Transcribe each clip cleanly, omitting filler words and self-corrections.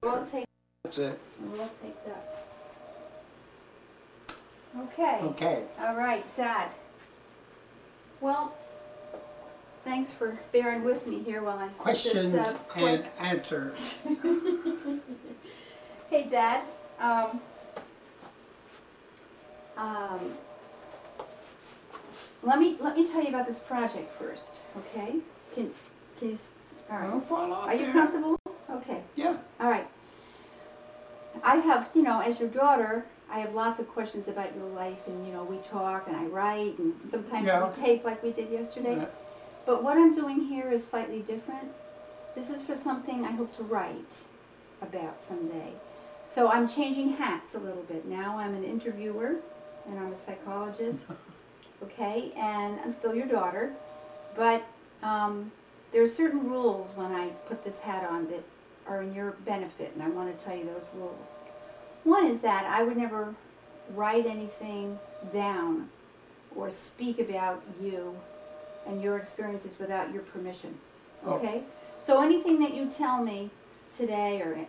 All take. That's it. All taped up. Okay. Okay. All right, Dad. Well, thanks for bearing with me here while I Questions and answers. Hey, Dad. Let me tell you about this project first, okay? Can you? All right. Don't fall off Are you there. comfortable? Okay. Yeah. All right. I have, you know, as your daughter, I have lots of questions about your life, and you know, we talk and I write, and sometimes we tape like we did yesterday. Yeah. But what I'm doing here is slightly different. This is for something I hope to write about someday. So I'm changing hats a little bit. Now I'm an interviewer, and I'm a psychologist, okay? And I'm still your daughter, but there are certain rules when I put this hat on that are in your benefit, and I want to tell you those rules. One is that I would never write anything down or speak about you and your experiences without your permission, okay? So anything that you tell me today, or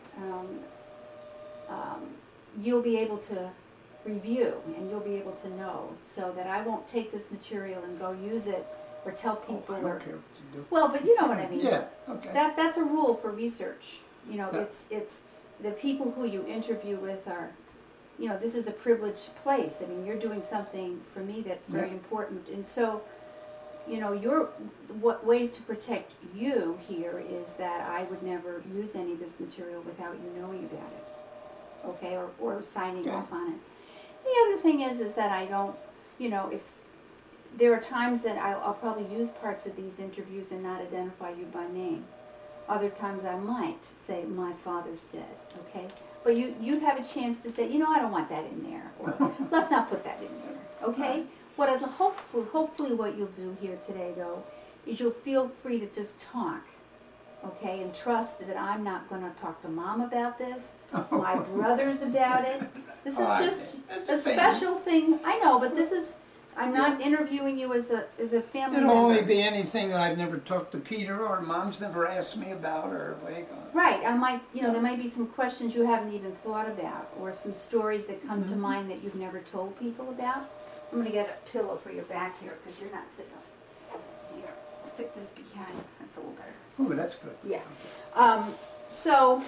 you'll be able to review, and you'll be able to know, so that I won't take this material and go use it or tell people. I don't care what you do. Well, but you know what I mean. Yeah. Okay. That's a rule for research. You know, Yeah. it's the people who you interview with are, you know, this is a privileged place. I mean, you're doing something for me that's very important, and so, you know, what ways to protect you here is that I would never use any of this material without you knowing about it, okay, or signing off on it. The other thing is that I don't, you know, if there are times that I'll probably use parts of these interviews and not identify you by name. Other times I might say, my father's dead, okay? But you'd have a chance to say, you know, I don't want that in there, or let's not put that in there, okay? What is hopefully what you'll do here today, though, is you'll feel free to just talk, okay, and trust that I'm not going to talk to Mom about this, my brothers about it. This is just a special thing. I know, but this is, I'm not interviewing you as a family member. It'll only be anything that I've never talked to Peter, or Mom's never asked me about, or what you call it. Right. I might, you know, there might be some questions you haven't even thought about, or some stories that come to mind that you've never told people about. I'm going to get a pillow for your back here, because you're not sitting up here. I'll stick this behind. That's a little better. Ooh, that's good. Yeah. So,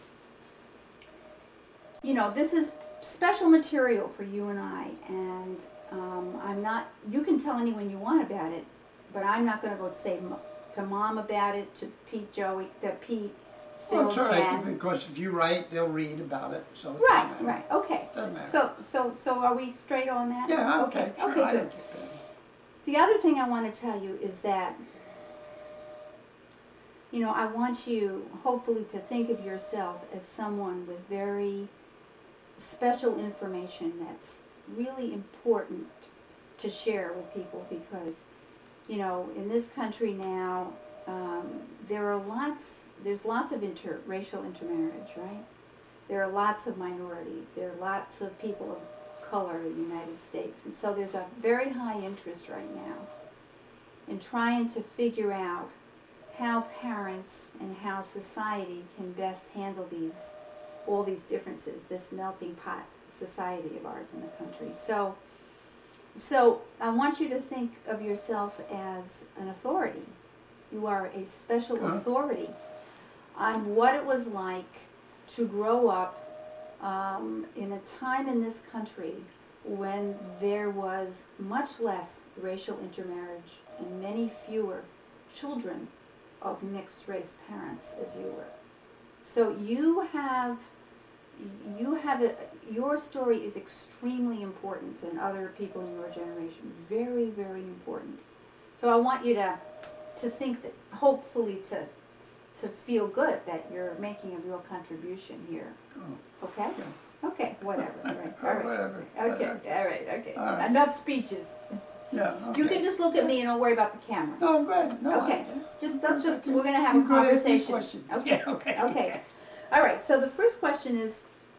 you know, this is special material for you and I, and I'm not, you can tell anyone you want about it, but I'm not going to go say to Mom about it, to Pete, Joey, to Pete, Phil, Well, it's all right, Jen. because if you write, they'll read about it, so it Right, doesn't matter. right, okay. Doesn't matter. So are we straight on that? Yeah, okay, sure, okay, I good. don't take that. The other thing I want to tell you is that, you know, I want you, hopefully, to think of yourself as someone with very special information that's really important to share with people, because, you know, in this country now, there's lots of racial intermarriage, right? There are lots of minorities. There are lots of people of color in the United States. And so there's a very high interest right now in trying to figure out how parents and how society can best handle all these differences, this melting pot society of ours in the country. So I want you to think of yourself as an authority. You are a special authority on what it was like to grow up in a time in this country when there was much less racial intermarriage and many fewer children of mixed race parents as you were. So your story is extremely important, and other people in your generation, very, very important. So I want you to think that, hopefully to feel good that you're making a real contribution here. Oh. Okay? Yeah. Okay, whatever. All right. All right. Whatever. Okay, all right, okay. All right. Enough speeches. Yeah, okay. You can just look at me and don't worry about the camera. No, I'm good. No, Okay, that's we're going to have a conversation. Question. Okay, Yeah, okay. okay. All right, so the first question is,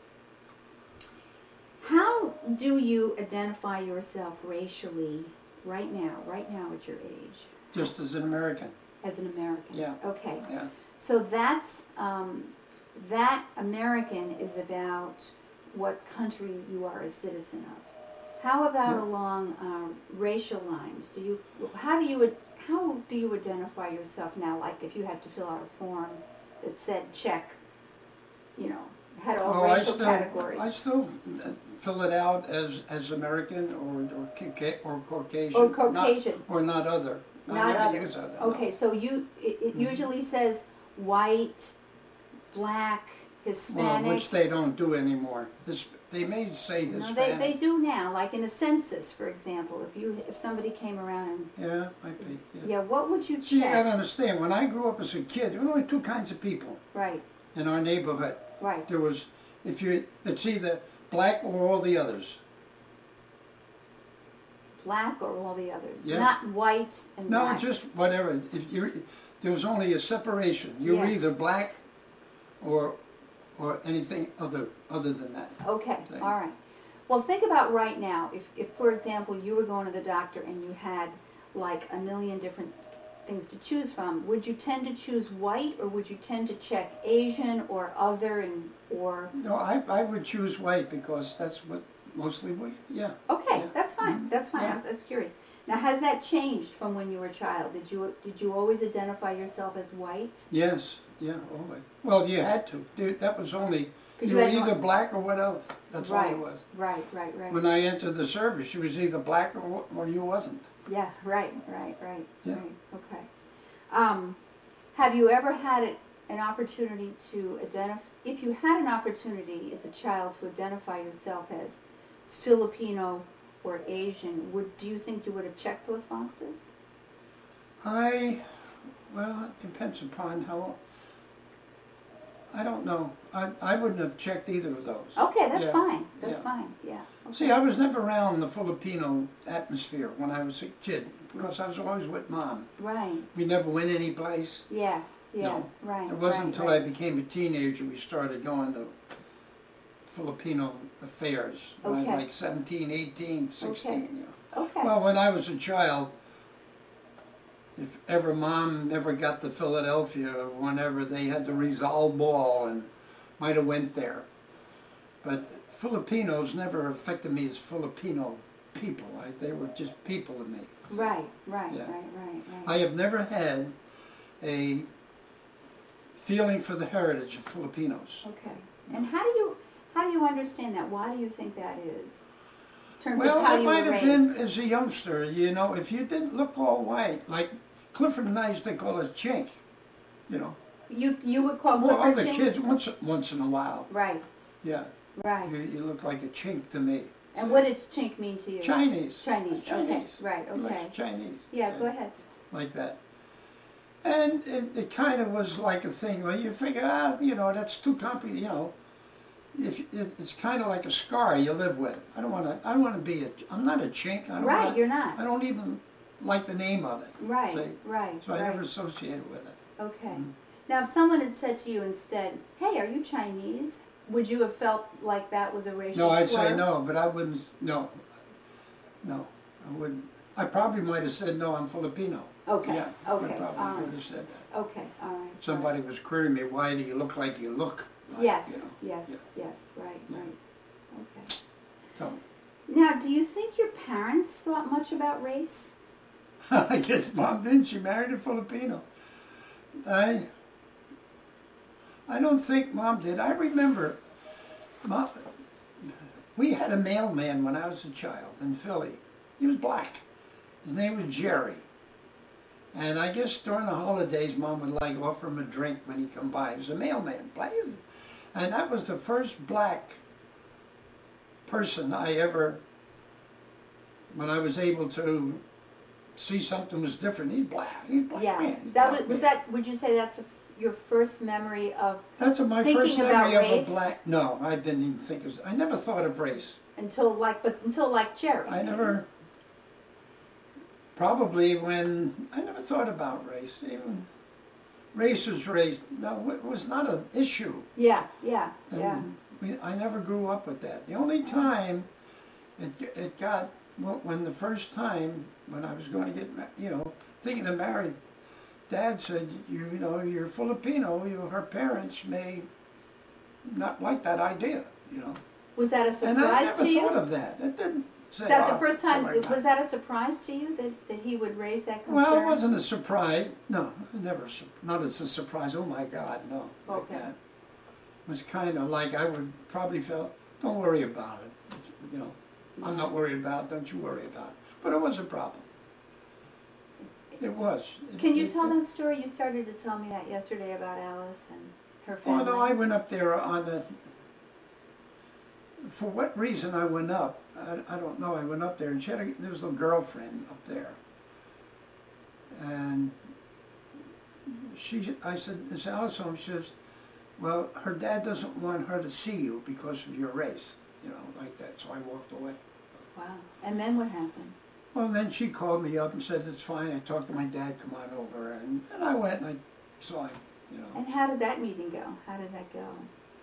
how do you identify yourself racially right now at your age? Just as an American. As an American? Yeah. Okay. Yeah. So that's That American is about what country you are a citizen of. How about Yeah. along racial lines? How do you identify yourself now? Like if you had to fill out a form that said check, you know, had all racial categories. I still fill it out as American or Caucasian. Or Caucasian. Or not other. I Not never other. use other. Okay, so it usually says white, black, Well, Hispanic. which they don't do anymore. They may say No, Hispanic. they do now. Like in a census, for example, if somebody came around and Yeah, might be. yeah, what would you See, you check? gotta understand, when I grew up as a kid, there were only two kinds of people Right, in our neighborhood. right. There was, it's either black or all the others. Black or all the others, Yeah. not white and No, black. just whatever. There was only a separation. You were Yes. either black or anything other than that. Okay, Thing. all right. Well, think about right now. If for example, you were going to the doctor and you had like a million different things to choose from, would you tend to choose white or would you tend to check Asian or other or? No, I would choose white because that's what mostly we. Yeah. Okay, Yeah. that's fine. Mhm. That's fine. Yeah. I was curious. Now, has that changed from when you were a child? Did you always identify yourself as white? Yes. Yeah. Always. Well, you had to. That was only. 'Cause You you were had no- either black or whatever. That's all Right, it was. right. When I entered the service, you was either black or you wasn't. Yeah, right. Yeah. Right. Okay. Have you ever had an opportunity to identify? If you had an opportunity as a child to identify yourself as Filipino or Asian, do you think you would have checked those boxes? Well, it depends upon how. I don't know. I wouldn't have checked either of those. Okay, that's Yeah, fine. That's yeah. fine. Yeah. Okay. See, I was never around the Filipino atmosphere when I was a kid because I was always with Mom. Right. We never went any place. Yeah. Yeah. No. Right. It wasn't right, until right. I became a teenager we started going to Filipino affairs. When I was Okay. like 17, 18, 16. Okay. You know. Okay. Well, when I was a child, if ever Mom ever got to Philadelphia, whenever they had the Rizal Ball and might have went there. But Filipinos never affected me as Filipino people. They were just people to me. Right. Yeah. Right. I have never had a feeling for the heritage of Filipinos. Okay. And how do you understand that? Why do you think that is? In terms Well, of how it you might were have raised. been as a youngster, you know, if you didn't look all white, like Clifford and I used to call us chink, you know. You would call Well, Clifford other chink? kids once in a while. Right. Yeah. Right. You look like a chink to me. And what does chink mean to you? Chinese. Chinese. Chinese. Okay. Right. He looks Okay. Chinese. Yeah. Go ahead. Like that. And it kind of was like a thing where you figure out, you know, that's too complicated, you know. It's kind of like a scar you live with. I don't want to be I'm not a chink. Right. You're not. I don't even like the name of it. Right. See? Right. So I right. never associated with it. Okay. Mm. Now, if someone had said to you instead, "Hey, are you Chinese?" Would you have felt like that was a racial No, I'd slur? say no, but I wouldn't. No, I wouldn't. I probably might have said no. I'm Filipino. Okay. Yeah, Okay. I probably all would right. have said that. Okay. All right. Somebody was querying me, why do you look like you look? Like, Yes. You know. Yes. Yeah. Yes. Right. Yeah. Right. Okay. So Now, do you think your parents thought much about race? I guess Mom didn't. She married a Filipino. I don't think Mom did. I remember, Mom, we had a mailman when I was a child in Philly. He was black. His name was Jerry. And I guess during the holidays, Mom would like offer him a drink when he come by. He was a mailman, black. And that was the first black person I ever, when I was able to see something was different. He's black. He's black Yeah. man. He's That black was man. that. Would you say that's your first memory of That's my thinking first about memory of race? a black. No, I didn't even think of. I never thought of race. until like Jerry? I never. Probably when I never thought about race. Even race was race. No, it was not an issue. Yeah. And I never grew up with that. The only time it got when the first time when I was going to get thinking of married, Dad said, you know, you're Filipino. Her parents may not like that idea, you know. Was that a And I surprise never to you? thought of that. It didn't say, That's "Oh, the first time, don't worry about was it." that a surprise to you that he would raise that concern? Well, it wasn't a surprise. No, it was never. Not as a surprise. Oh my God, no. Like Okay. that. It was kind of like I would probably felt, don't worry about it. You know, I'm not worried about it. Don't you worry about it. But it was a problem. It was. Can you tell that story? You started to tell me that yesterday about Alice and her family. Oh no, I went up there on the. For what reason I went up, I don't know. I went up there and there was a girlfriend up there, and I said, "Is Alice home?" She says, "Well, her dad doesn't want her to see you because of your race," you know, like that. So I walked away. Wow. And then what happened? Well, then she called me up and said, "It's fine." I talked to my dad, "Come on over," and I went and I saw him, you know. And how did that meeting go? How did that go?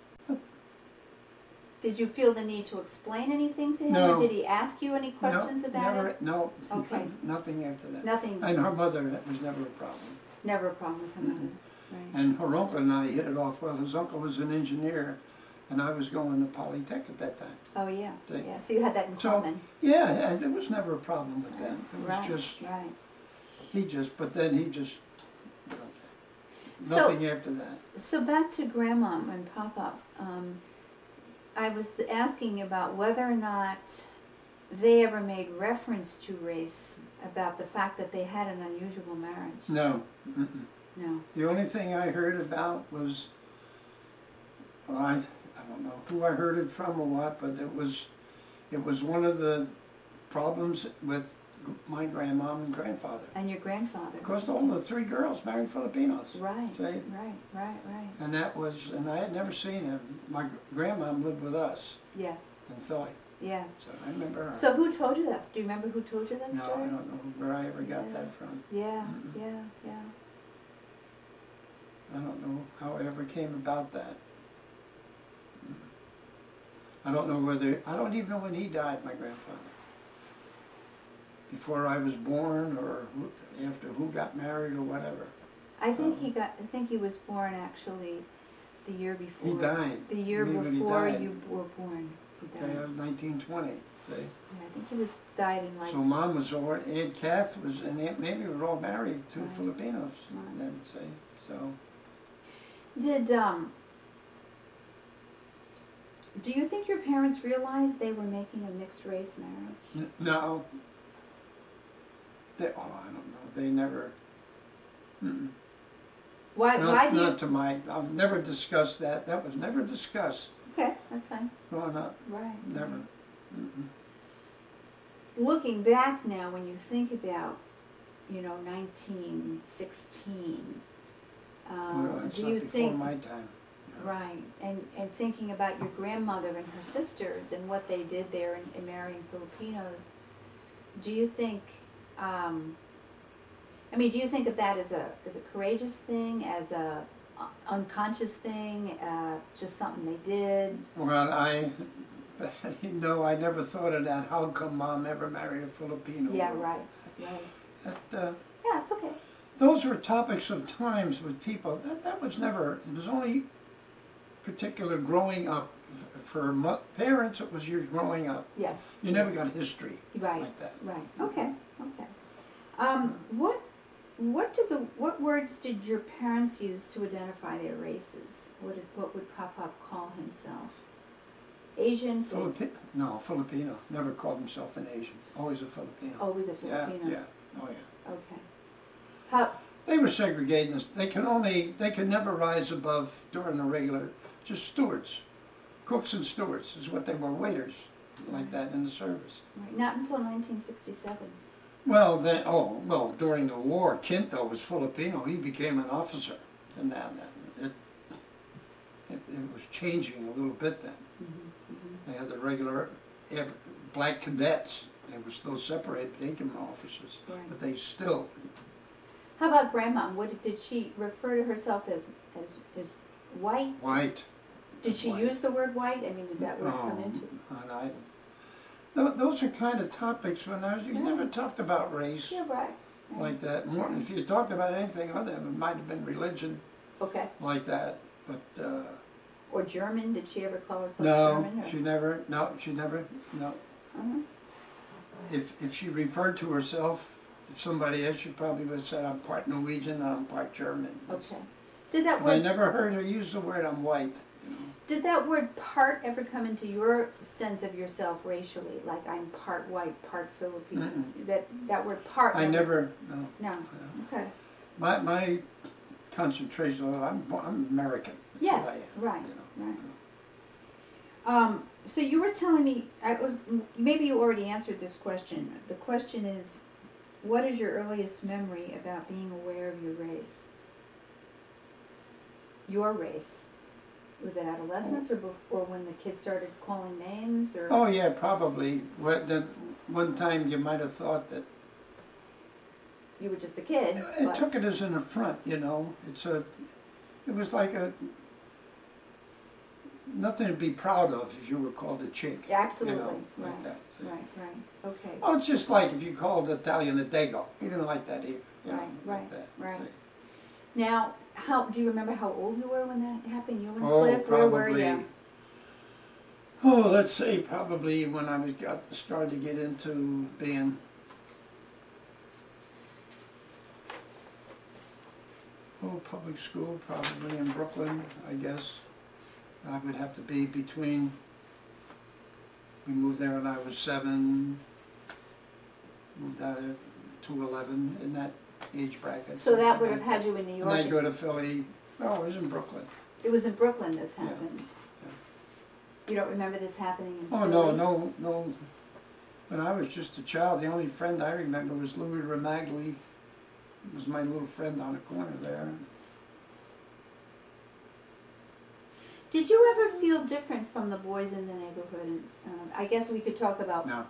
Did you feel the need to explain anything to him, No. or did he ask you any questions about never, it? No, Okay. nothing after that. Nothing. And her mother, that was never a problem. Never a problem with her mother. Mm-hmm. Right. And her uncle and I hit it off well. His uncle was an engineer, and I was going to Polytech at that time. Oh yeah. They- Yeah. So you had that in So, common. yeah, and there was never a problem with them. It was Right. just, Right. but then he just, you know, So- nothing after that. So back to Grandma and Papa. I was asking about whether or not they ever made reference to race, about the fact that they had an unusual marriage. No. Mm-mm. No. The only thing I heard about was, well, I don't know who I heard it from or what, but it was one of the problems with my grandmom and grandfather. And your grandfather. Because all the three girls married Filipinos. Right. See? Right. And and I had never seen him. My grandmom lived with us Yes. in Philly, Yes. so I remember her. So who told you that? Do you remember who told you that No, story? I don't know where I ever got Yeah. that from. Yeah. Mm-mm. Yeah. I don't know how I ever came about that. I don't know I don't even know when he died, my grandfather. Before I was born, or after who got married, or whatever. I think he was born actually the year before. He died. The year You mean when he before died? you were born. He died. Okay, that was 1920. See? Yeah, I think he died in like. So Mom was over, Aunt Kath was, and Aunt Mamie were all married to Right. Filipinos. Right. Then, see, so. Do you think your parents realized they were making a mixed race marriage? No. I don't know. They never. Mm-mm. Why do you? Not to my. I've never discussed that. That was never discussed Okay, that's fine. growing up. Right. Never. Mm-mm. Looking back now, when you think about, 1916, Well, it's do not you before think? my time. Right, and thinking about your grandmother and her sisters and what they did there in marrying Filipinos, do you think, do you think of that as a courageous thing, as a unconscious thing, just something they did? Well, I never thought of that. How come Mom ever married a Filipino? Yeah, right. That, Yeah, it's okay. those were topics of times with people. That was never. It was only particular growing up. For parents, it was your growing up. Yes. You never got history Right. like that. Right. Okay. What words did your parents use to identify their races? What would Papa call himself? Asian? Filipino. Never called himself an Asian. Always a Filipino. Always a Filipino. Yeah. Oh yeah. Okay. They were segregated. They could never rise above during the regular, just stewards. Cooks and stewards is what they were, waiters, like that in the service. Right. Not until 1967. Well, during the war, Quinto was Filipino. He became an officer, and it was changing a little bit then. They had the regular black cadets. They were still separated. They became officers, Right. but they still. How about Grandma? Did she refer to herself as white? White. Did she White. use the word white? Did that word come into? Those are kind of topics when you never talked about race Yeah, right. like that. More, if you talked about anything other than it might have been religion Okay. like that, but Or German? Did she ever call herself No, German? Or? she never, no. Uh-huh. If she referred to herself, if somebody else, she probably would have said, I'm part Norwegian, I'm part German. Okay. Did that But I word never heard her use the word I'm white. You know. Did that word part ever come into your sense of yourself racially? Like I'm part white, part Filipino. Mm-mm. That word part. I never, no. No. Okay. My concentration, I'm American. That's Yeah. what I am, Right. you know. Right. So you were telling me, maybe you already answered this question. The question is, what is your earliest memory about being aware of your race? Your race. Was it adolescence or before when the kids started calling names? Or? Oh yeah, probably. One time you might have thought that You were just a kid. it took it as an affront, you know. It was like nothing to be proud of if you were called a chink. Absolutely. You know, Right. like that. See. Right. Okay. Oh, it's just like if you called Italian a dago. You didn't like that either. You know, Right. like that, Right. see. Now, do you remember how old you were when that happened? You and Oh, Cliff, probably. where were you? Oh, let's say probably when I started to get into being public school, probably in Brooklyn, I guess. I would have to be between. We moved there when I was 7. Moved out to 11 in that age bracket. So that would have had you in New York. And I'd go to Philly. Oh, it was in Brooklyn. It was in Brooklyn this Yeah. happened. Yeah. You don't remember this happening in Oh, Philly? no. When I was just a child, the only friend I remember was Louis Ramagli. He was my little friend on the corner there. Did you ever feel different from the boys in the neighborhood? I guess we could talk about No.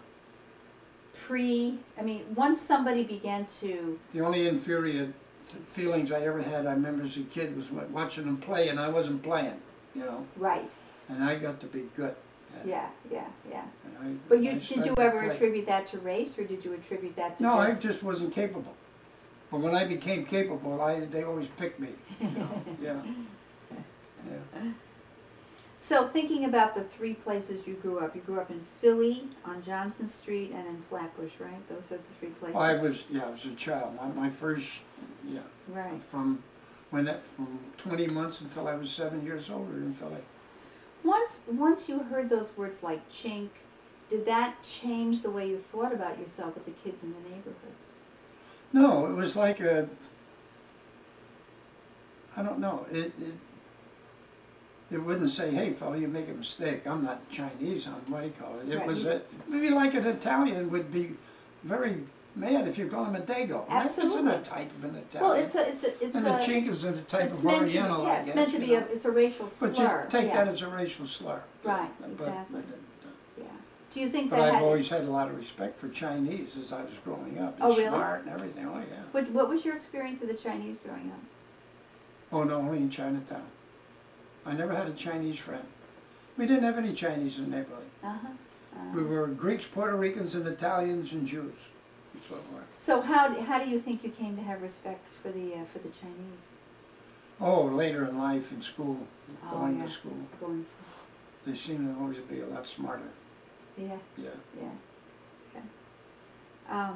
once somebody began to... The only infuriating feelings I ever had, I remember as a kid, was watching them play, and I wasn't playing, you know. Right. And I got to be good. Yeah. And But I did started you to ever play. attribute that to race, or did you attribute that to No, I just wasn't capable. But when I became capable, they always picked me. You know? Yeah. So thinking about the 3 places you grew up in Philly, on Johnson Street, and in Flatbush, right? Those are the 3 places. I was a child. My first, Right. from 20 months until I was 7 years old in Philly. Once you heard those words like chink, did that change the way you thought about yourself with the kids in the neighborhood? No, it was like I don't know. It wouldn't say, hey, fella, you make a mistake. I'm not Chinese. I'm what do you call it? It Right. was maybe like an Italian would be very mad if you call him a dago. Absolutely. That isn't a type of an Italian. Well, it's and the chink is a type of meant to be, Oriental, I guess. it's meant to be it's a racial slur. But you take yeah. that as a racial slur. Right, But, exactly. Yeah. Do you think but that I've had... always had a lot of respect for Chinese as I was growing up. Oh, And really? smart and everything. Oh, yeah. What was your experience of the Chinese growing up? Oh, no, only in Chinatown. I never had a Chinese friend. We didn't have any Chinese in the neighborhood. We were Greeks, Puerto Ricans, and Italians and Jews. That's what we were. So how do you think you came to have respect for the Chinese? Oh, later in life, in school, going yeah. to school. Going They seem to always be a lot smarter. Yeah. Yeah. Yeah. Okay.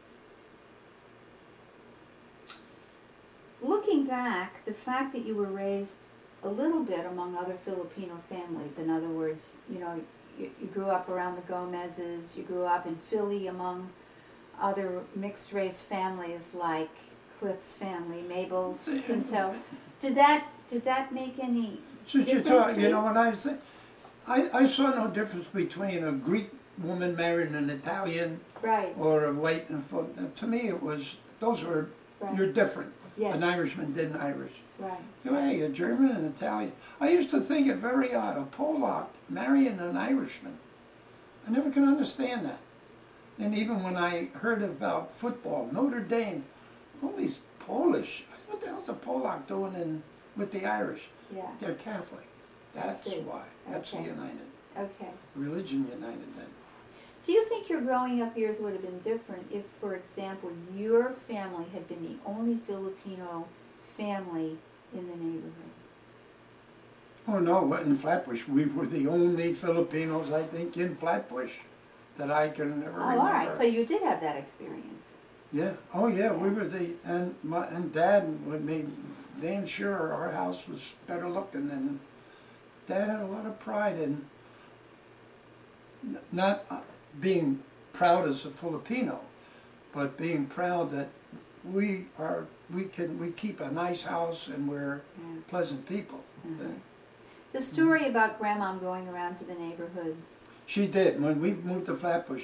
Looking back, the fact that you were raised a little bit among other Filipino families, in other words, you grew up around the Gomez's, you grew up in Philly among other mixed race families like Cliff's family, Mabel's, Pinto. Did that make any Since you difference? talk, when I saw no difference between a Greek woman marrying an Italian, right, or a white and to me it was you're different. Yes. An Irishman did an Irish. Right. Hey, a German and Italian. I used to think it very odd, a Polak marrying an Irishman. I never could understand that. And even when I heard about football, Notre Dame, all these Polish, what the hell's a Polak doing with the Irish? Yeah. They're Catholic. That's why. That's Okay. united. Okay. Religion united them. Do you think your growing up years would have been different if, for example, your family had been the only Filipino family in the neighborhood? Oh no, in Flatbush, we were the only Filipinos, I think, in Flatbush that I can ever Oh, remember. all right, so you did have that experience. Yeah, oh yeah, we Yeah. were and Dad would made damn sure our house was better looking, and Dad had a lot of pride in not being proud as a Filipino, but being proud that we keep a nice house and we're Yeah. pleasant people. Mhm. The story about Grandma going around to the neighborhood. She did. When we moved to Flatbush,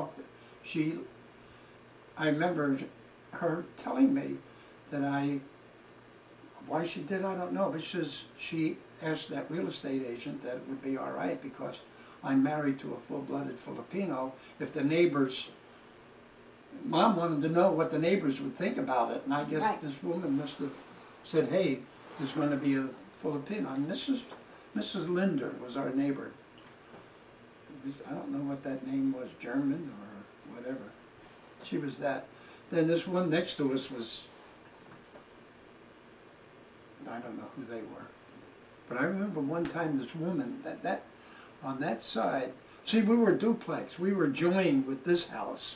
I remember her telling me that why she did, I don't know, but she asked that real estate agent that it would be all right because I'm married to a full-blooded Filipino. If the neighbors, Mom wanted to know what the neighbors would think about it, and I guess Right. this woman must have said, hey, there's going to be a Filipino. And Mrs. Linder was our neighbor. I don't know what that name was, German or whatever. She was that. Then this one next to us was, I don't know who they were. But I remember one time this woman, that on that side, see, we were duplex. We were joined with this house.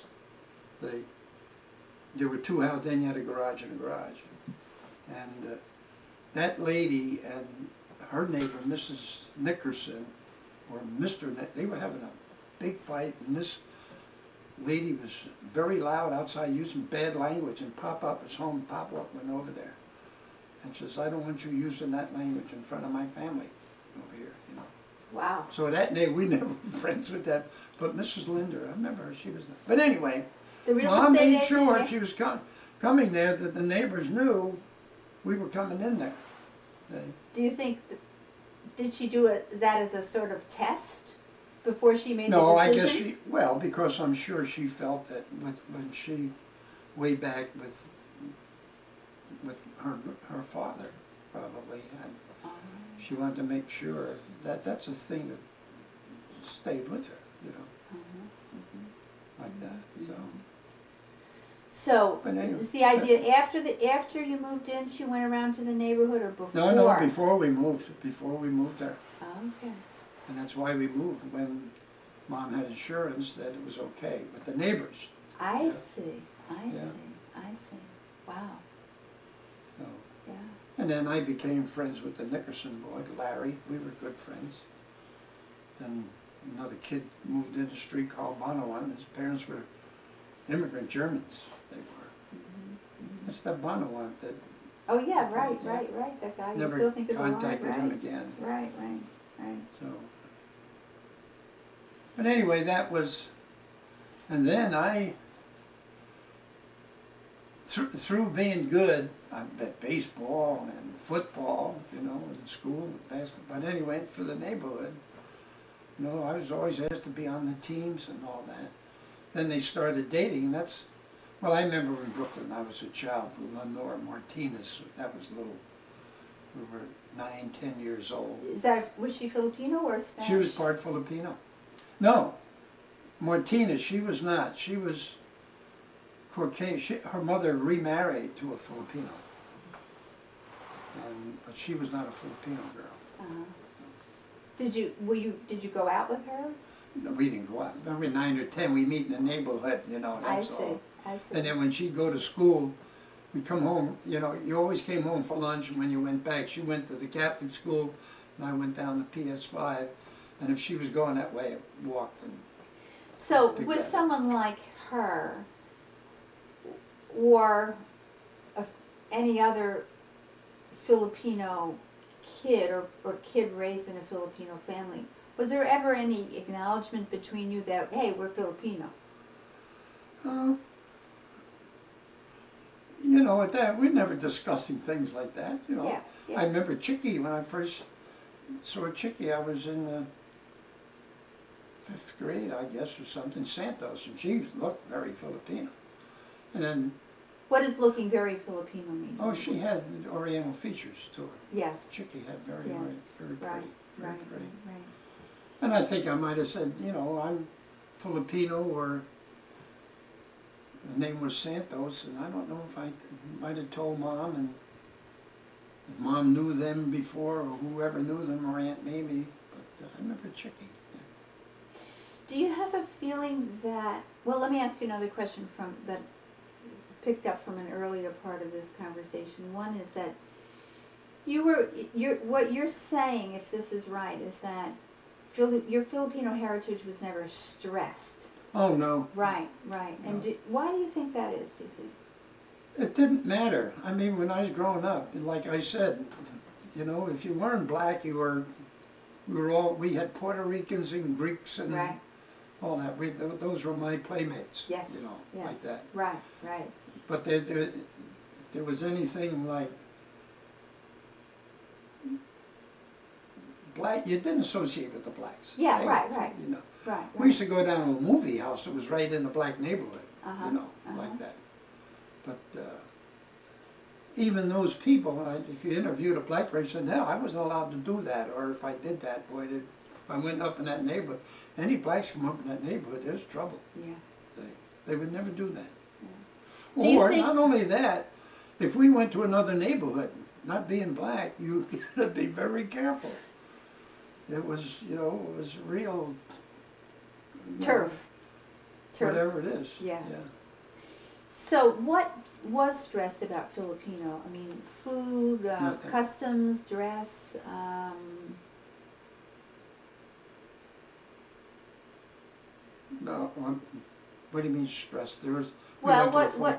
There were two houses, then you had a garage and a garage. And that lady and her neighbor, Mrs. Nickerson, or Mr. They were having a big fight, and this lady was very loud outside using bad language, and Pop-Up was home. Pop-Up went over there and says, I don't want you using that language in front of my family over here, you know. Wow. So that day, we never were friends with that, but Mrs. Linder, I remember her, she was there. But anyway, The real Mom estate made agent sure there? she was coming there, that the neighbors knew we were coming in there. Do you think, did she do that as a sort of test before she made No, the I decision? guess because I'm sure she felt that when she, way back with her father, probably, and she wanted to make sure that that's a thing that stayed with her, you know, like that, so. So, But anyway, is the idea after you moved in, she went around to the neighborhood, or before? No, before we moved there. Oh, okay. And that's why we moved, when Mom had assurance that it was okay with the neighbors. I Yeah. see. Yeah. I see. Wow. So. Yeah. And then I became friends with the Nickerson boy, Larry. We were good friends. Then another kid moved in the street called Bonawan. His parents were immigrant Germans. They were. It's that Bonawan that Oh yeah, right. That guy. You never still think of the line, contacted right? him again. Right. So. But anyway, that was, and then through being good at baseball and football, you know, in school, basketball, but anyway, for the neighborhood, you know, I was always asked to be on the teams and all that. Then they started dating, and well, I remember in Brooklyn, I was a child with Lenore Martinez. That was little, we were 9, 10 years old. Was she Filipino or Spanish? She was part Filipino. No, Martinez, she was not. She was Caucasian. Her mother remarried to a Filipino, but she was not a Filipino girl. Did you go out with her? No, we didn't go out. Every 9 or 10, we meet in the neighborhood, you know. That's all. I see. And then when she'd go to school, we'd come home. You know, you always came home for lunch, and when you went back, she went to the Catholic school, and I went down to PS5. And if she was going that way, I walked. So together. with someone like her, or any other Filipino kid or kid raised in a Filipino family, was there ever any acknowledgement between you that, hey, we're Filipino? You know, at that, we're never discussing things like that, you know. Yeah. I remember Chicky, when I first saw Chicky, I was in the 5th grade, I guess, or something, Santos, and she looked very Filipino. And then... What does looking very Filipino mean? Oh, she had Oriental features to her. Yes. Chicky had very pretty. Right. And I think I might have said, you know, I'm Filipino, or the name was Santos, and I don't know if I might have told Mom, and Mom knew them before, or whoever knew them, or Aunt Mamie, but I remember Chicky. Do you have a feeling that, well, let me ask you another question that picked up from an earlier part of this conversation. One is that what you're saying, if this is right, is that your Filipino heritage was never stressed. Oh, no. Right, right. No. And why do you think that is, do you think? It didn't matter. I mean, when I was growing up, like I said, you know, if you weren't black, we had Puerto Ricans and Greeks and right. all that. Those were my playmates. Yes. You know, yes. like that. Right, right. But there was anything like black, you didn't associate with the blacks. Yeah, right. You know. Right. We used to go down to a movie house that was right in the black neighborhood. Uh-huh, you know, uh-huh. like that. But even those people, if you interviewed a black person, hell, I wasn't allowed to do that. Or if I did that, boy, if I went up in that neighborhood, any blacks come up in that neighborhood, there's trouble. Yeah. They would never do that. Yeah. Or not only that, if we went to another neighborhood, not being black, you got to be very careful. It was, you know, it was real Turf. Whatever it is. Yeah. So what was stressed about Filipino? I mean, food, customs, dress. No, what do you mean stressed? There was. Well,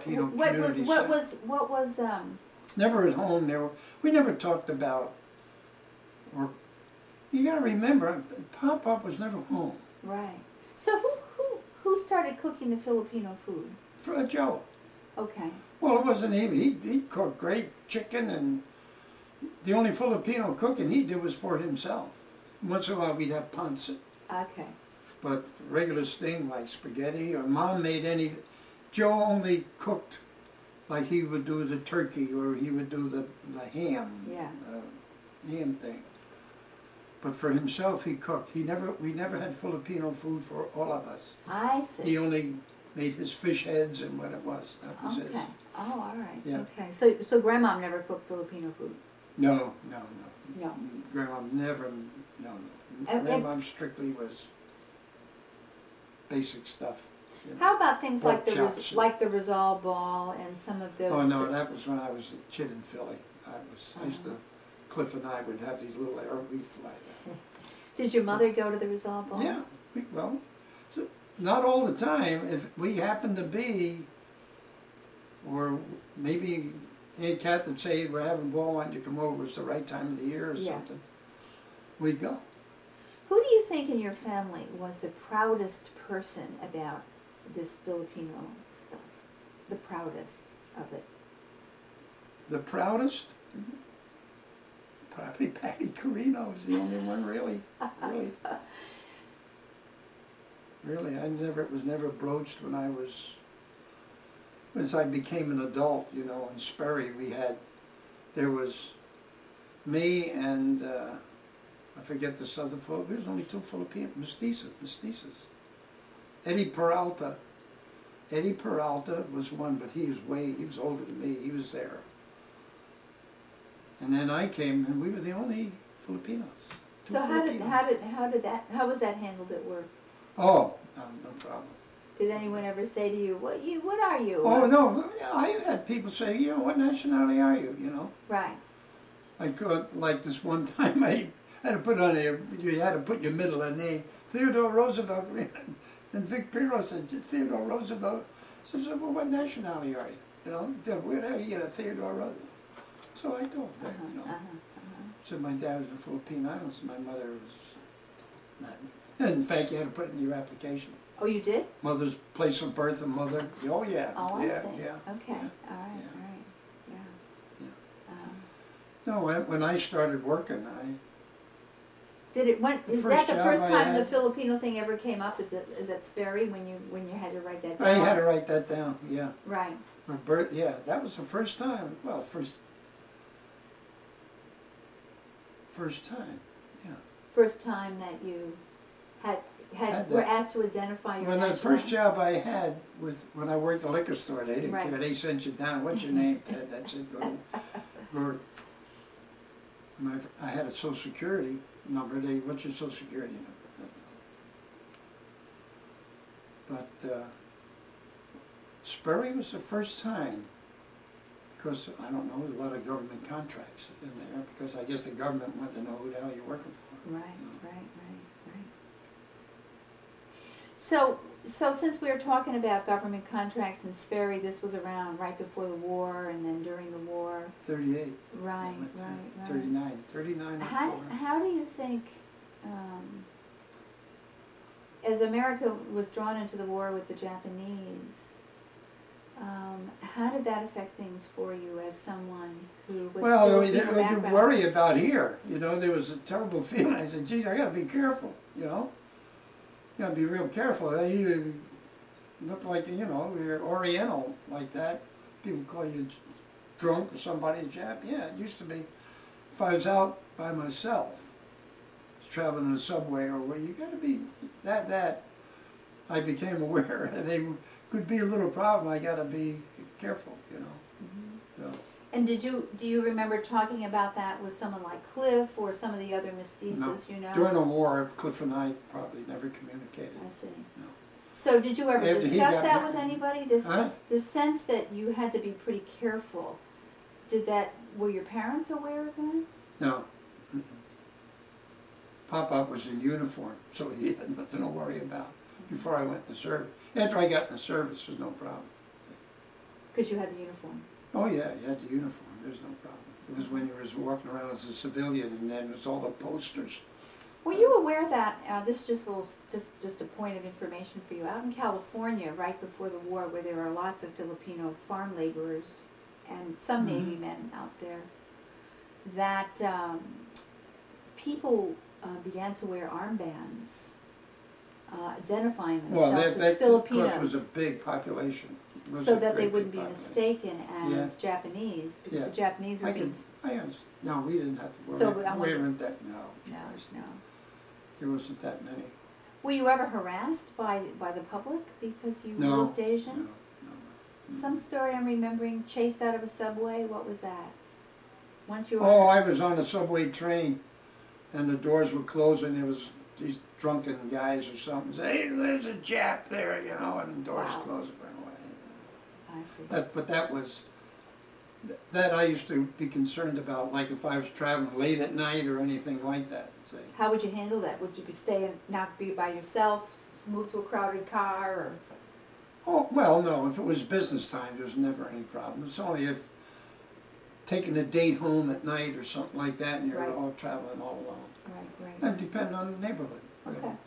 Never at home. We never talked about. Or you got to remember, Pop was never home. Right. So who started cooking the Filipino food? For Joe. Okay. Well, it wasn't him. He cooked great chicken, and the only Filipino cooking he did was for himself. Once in a while we'd have pancit. Okay. But regular thing like spaghetti, or Mom made any. Joe only cooked like he would do the turkey, or he would do the ham. Yeah. Ham thing. But for himself, he cooked. We never had Filipino food for all of us. I see. He only made his fish heads and what it was. That was okay. it. Oh, all right. Yeah. Okay. So Grandma never cooked Filipino food? No. No. Grandma never, no. Grandma strictly was basic stuff. You know. How about things like the Rizal ball and some of those? Oh no, that was when I was a kid in Philly. I used to, Cliff and I would have these little we'd fly there. Did your mother go to the Rizal ball? Yeah, not all the time. If we happened to be, or maybe Aunt Cat would say we're having a ball, why don't you come over? It was the right time of the year or something. We'd go. Who do you think in your family was the proudest person about this Filipino stuff? The proudest of it? The proudest? Mm-hmm. Probably Patty Carino was the only one, really. Really, it was never broached when as I became an adult, you know, in Sperry there was me and, I forget this other fellow, there was only two Filipino, mestizos. Eddie Peralta was one, but he was older than me, he was there. And then I came, and we were the only Filipinos. So how was that handled at work? Oh, no problem. Did anyone ever say to you, what are you? Oh, no, I had people say, you know, what nationality are you, you know? Right. I could, like this one time, I had to put on you had to put your middle name, Theodore Roosevelt, and Vic Pirro said, Theodore Roosevelt. So I said, well, what nationality are you? You know, where the hell you get a Theodore Roosevelt? So I told her, you know. So my dad was from Philippine Islands, and my mother was not. In fact, you had to put it in your application. Oh, you did? Mother's place of birth and mother. Oh, yeah. Oh, yeah, I see. Yeah. Okay. Yeah. All right. Yeah. Yeah. No, when I started working, is that the first time the Filipino thing ever came up? Is that Sperry when you had to write that down? I had to write that down. Yeah. Right. My birth. Yeah, that was the first time. Well, first time. Yeah. First time that you were asked to identify your nationality. The first job I had was when I worked at the liquor store. They didn't right. care. They sent you down. What's your name, Ted? That's it. Go. I had a Social Security number. What's your Social Security number? But Sperry was the first time, because I don't know, there's a lot of government contracts in there, because I guess the government wanted to know who the hell you're working for. Right, right. So since we were talking about government contracts in Sperry, this was around right before the war and then during the war. 38. Right. 39. How do you think, as America was drawn into the war with the Japanese, how did that affect things for you as someone who was Filipino background? You worry about here. There was a terrible feeling. I said, geez, I got to be careful, You got to be real careful. You look like, you're Oriental like that. People call you drunk or somebody's Jap. Yeah, it used to be. If I was out by myself, traveling in the subway or where, you got to be that. I became aware that they could be a little problem. I got to be careful, Mm-hmm. So. And do you remember talking about that with someone like Cliff or some of the other mestizos, No. During the war, Cliff and I probably never communicated. I see. No. So did you ever discuss that with anybody? Huh? The sense that you had to be pretty careful. Were your parents aware of that? No. Mm-mm. Pop-Up was in uniform, so he had nothing to worry about before I went to service. After I got in the service, there was no problem. Because you had the uniform. Oh yeah, you had the uniform. There's no problem. It was when you was walking around as a civilian, and then it was all the posters. Were you aware that this is just a point of information for you? Out in California, right before the war, where there were lots of Filipino farm laborers and some Navy men out there, that people began to wear armbands identifying themselves as Filipinos. Well, that was a big population. So that they wouldn't be mistaken as Japanese, because the Japanese were being... No, we didn't have to worry. So we weren't that, no. No. There wasn't that many. Were you ever harassed by the public because you looked Asian? No. Some story I'm remembering, chased out of a subway, what was that? Once you were... Oh, I was on a subway train, and the doors were closing. There was these drunken guys or something say, hey, there's a Jap there, and the doors closed and went away. I see. But that I used to be concerned about, like if I was traveling late at night or anything like that. Say. How would you handle that? Would you stay and not be by yourself, move to a crowded car, or? Oh, well, no. If it was business time, there's never any problem. It's only if taking a date home at night or something like that, and you're all traveling all alone. Right. That depends on the neighborhood. Okay. Really,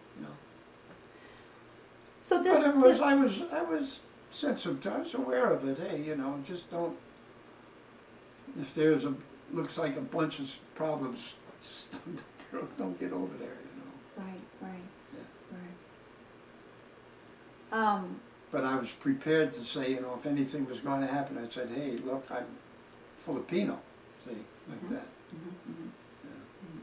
So this. But I was sensitive. I was aware of it. Hey, just don't. If there's looks like a bunch of problems, just don't get over there. Right. Yeah. But I was prepared to say, if anything was going to happen, I said, hey, look, I'm Filipino, see, like that. Yeah.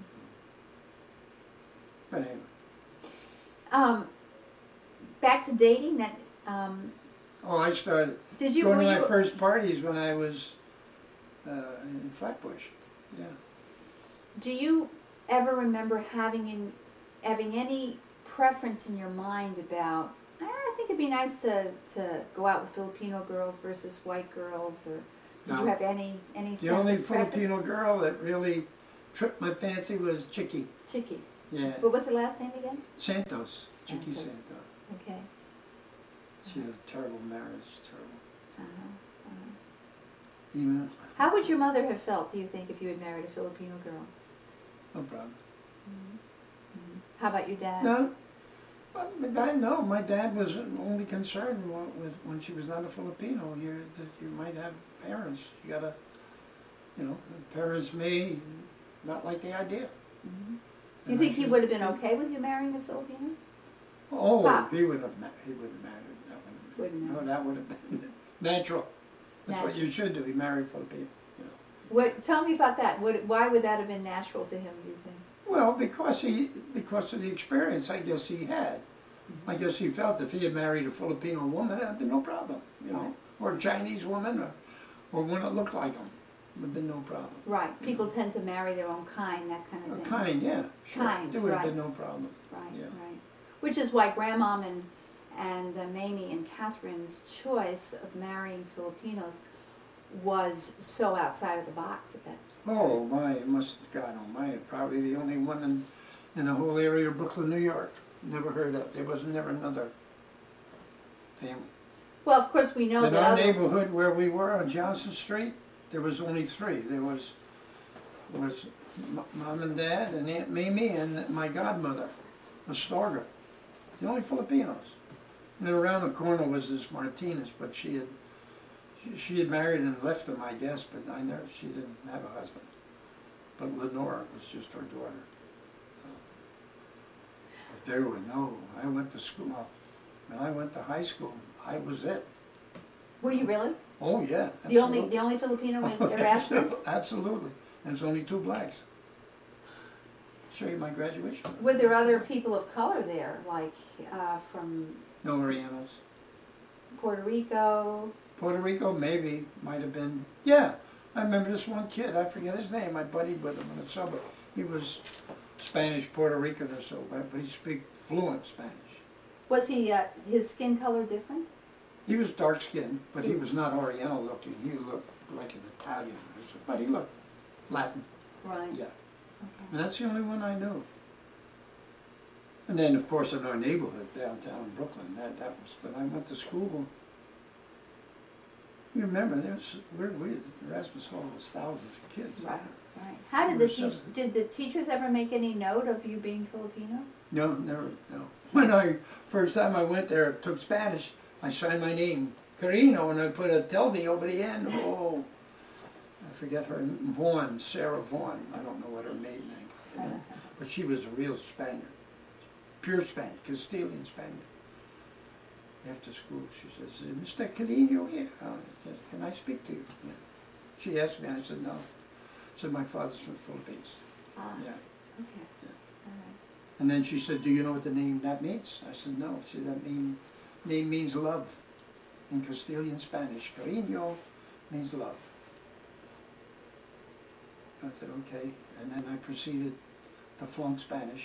But anyway. Back to dating. I started going to my first parties when I was in Flatbush. Yeah. Do you ever remember having any preference in your mind about, I think it'd be nice to go out with Filipino girls versus white girls, or did you have any sense The only of preference? Filipino girl that really tripped my fancy was Chicky. Chicky. Yeah. But what's her last name again? Santos. Chicky Santos. Okay. She had a terrible marriage. Terrible. Even. How would your mother have felt, do you think, if you had married a Filipino girl? No problem. How about your dad? No. My dad was only concerned with when she was not a Filipino. That you might have parents. You gotta, parents may not like the idea. You think he would have been okay with you marrying a Filipino? Oh, he wouldn't have married. No, that would have been natural. That's what you should do. He married Filipino. Tell me about that. Why would that have been natural to him, do you think? Well, because of the experience I guess he had. I guess he felt if he had married a Filipino woman, that'd be no problem, or a Chinese woman, or one that looked like him. would have been no problem. Right. People tend to marry their own kind, that kind of thing. Kind, yeah, sure. Kind, There would have right. been no problem. Right, Yeah. right. Which is why Grandmom and Mamie and Catherine's choice of marrying Filipinos was so outside of the box at that time. Oh my, God almighty, probably the only one in the whole area of Brooklyn, New York. Never heard of. There was never another family. Well, of course, we know In that our other... neighborhood where we were on Johnson Street, there was only three. There was Mom and Dad and Aunt Mimi and my godmother, Astorga. The only Filipinos. And then around the corner was this Martinez, but she had married and left him, I guess, but she didn't have a husband. But Lenora was just her daughter. But there were I went to school. When I went to high school, I was it. Were you really? Oh yeah. The only Filipino in Erasmus? Absolutely. And there's only 2 blacks. Show you my graduation. Were there other people of color there, like from No Orientals. Puerto Rico? Puerto Rico, maybe, might have been. Yeah, I remember this one kid. I forget his name. I buddied with him in the suburb. He was Spanish, Puerto Rican or so, but he spoke fluent Spanish. Was he his skin color different? He was dark skinned, but he was not Oriental looking. He looked like an Italian, but he looked Latin. Right. Yeah. Okay. And that's the only one I knew. And then, of course, in our neighborhood downtown Brooklyn, that was. But I went to school. You remember, Erasmus Hall was thousands of kids. Right. Right. How did did the teachers ever make any note of you being Filipino? No, never. No. When first time I went there, took Spanish, I signed my name, Carino, and I put a tilde over the end. Oh, I forget her, Vaughn, Sarah Vaughn. I don't know what her maiden name is. But she was a real Spaniard. Pure Spaniard, Castilian Spaniard. After school, she says, Mr. Carino here. Can I speak to you? Yeah. She asked me, I said, no. I said, my father's from the Philippines. Yeah. Okay. Yeah. All right. And then she said, do you know what the name that means? I said, no. She said, name means love. In Castilian Spanish, Carino means love. I said, okay. And then I proceeded to flunk Spanish.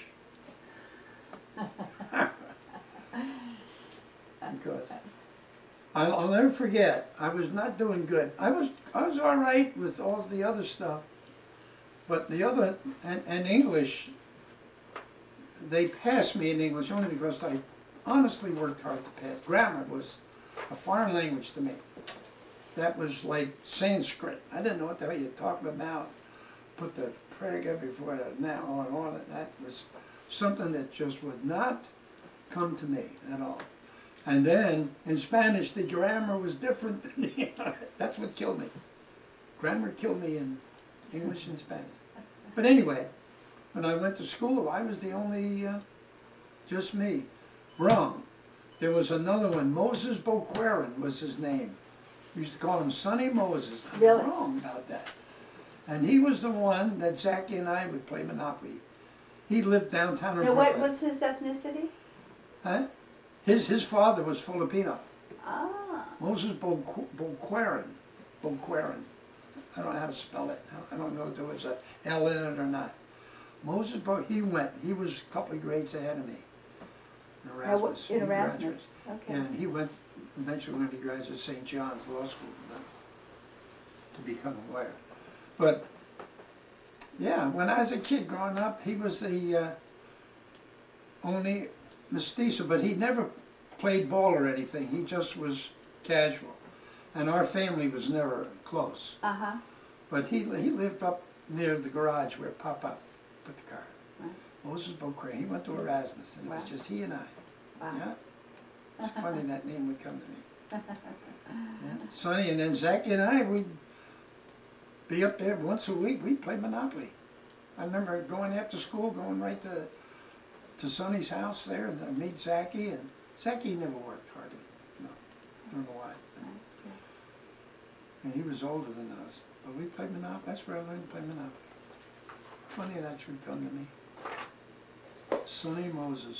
Because I'll never forget, I was not doing good. I was all right with all the other stuff, but the other, and English, they passed me in English only because I honestly worked hard to pass. Grammar was a foreign language to me. That was like Sanskrit. I didn't know what the hell you're talking about. Put the prega before the now and all that. That was something that just would not come to me at all. And then in Spanish, the grammar was different. That's what killed me. Grammar killed me in English and Spanish. But anyway, when I went to school, I was the only, just me. Wrong. There was another one. Moses Boquerin was his name. We used to call him Sonny Moses. I'm Really? wrong about that. And he was the one that Zachy and I would play Monopoly. He lived downtown in Now, Brooklyn. what's his ethnicity? Huh? His father was Filipino. Ah. Moses Boquerin. Boquerin. I don't know how to spell it. I don't know if there was a L in it or not. Moses he was a couple of grades ahead of me. In Erasmus. In Erasmus. Okay. And he went, eventually when he graduated St. John's Law School to become a lawyer. But, yeah, when I was a kid growing up, he was the only mestizo, but he never played ball or anything. He just was casual. And our family was never close. Uh-huh. But he lived up near the garage where Papa put the car. Right. Moses Boquerin. He went to Erasmus, and Wow. it was just he and I. Wow. Yeah? It's funny that name would come to me. Yeah. Sonny, and then Zachy and I, we'd be up there once a week. We'd play Monopoly. I remember going after school, going right to Sonny's house there, and I'd meet Zachy, and Zachy never worked hardly. No, I don't know why. And he was older than us, but we played Monopoly. That's where I learned to play Monopoly. Funny that should come to me. Sonny Moses.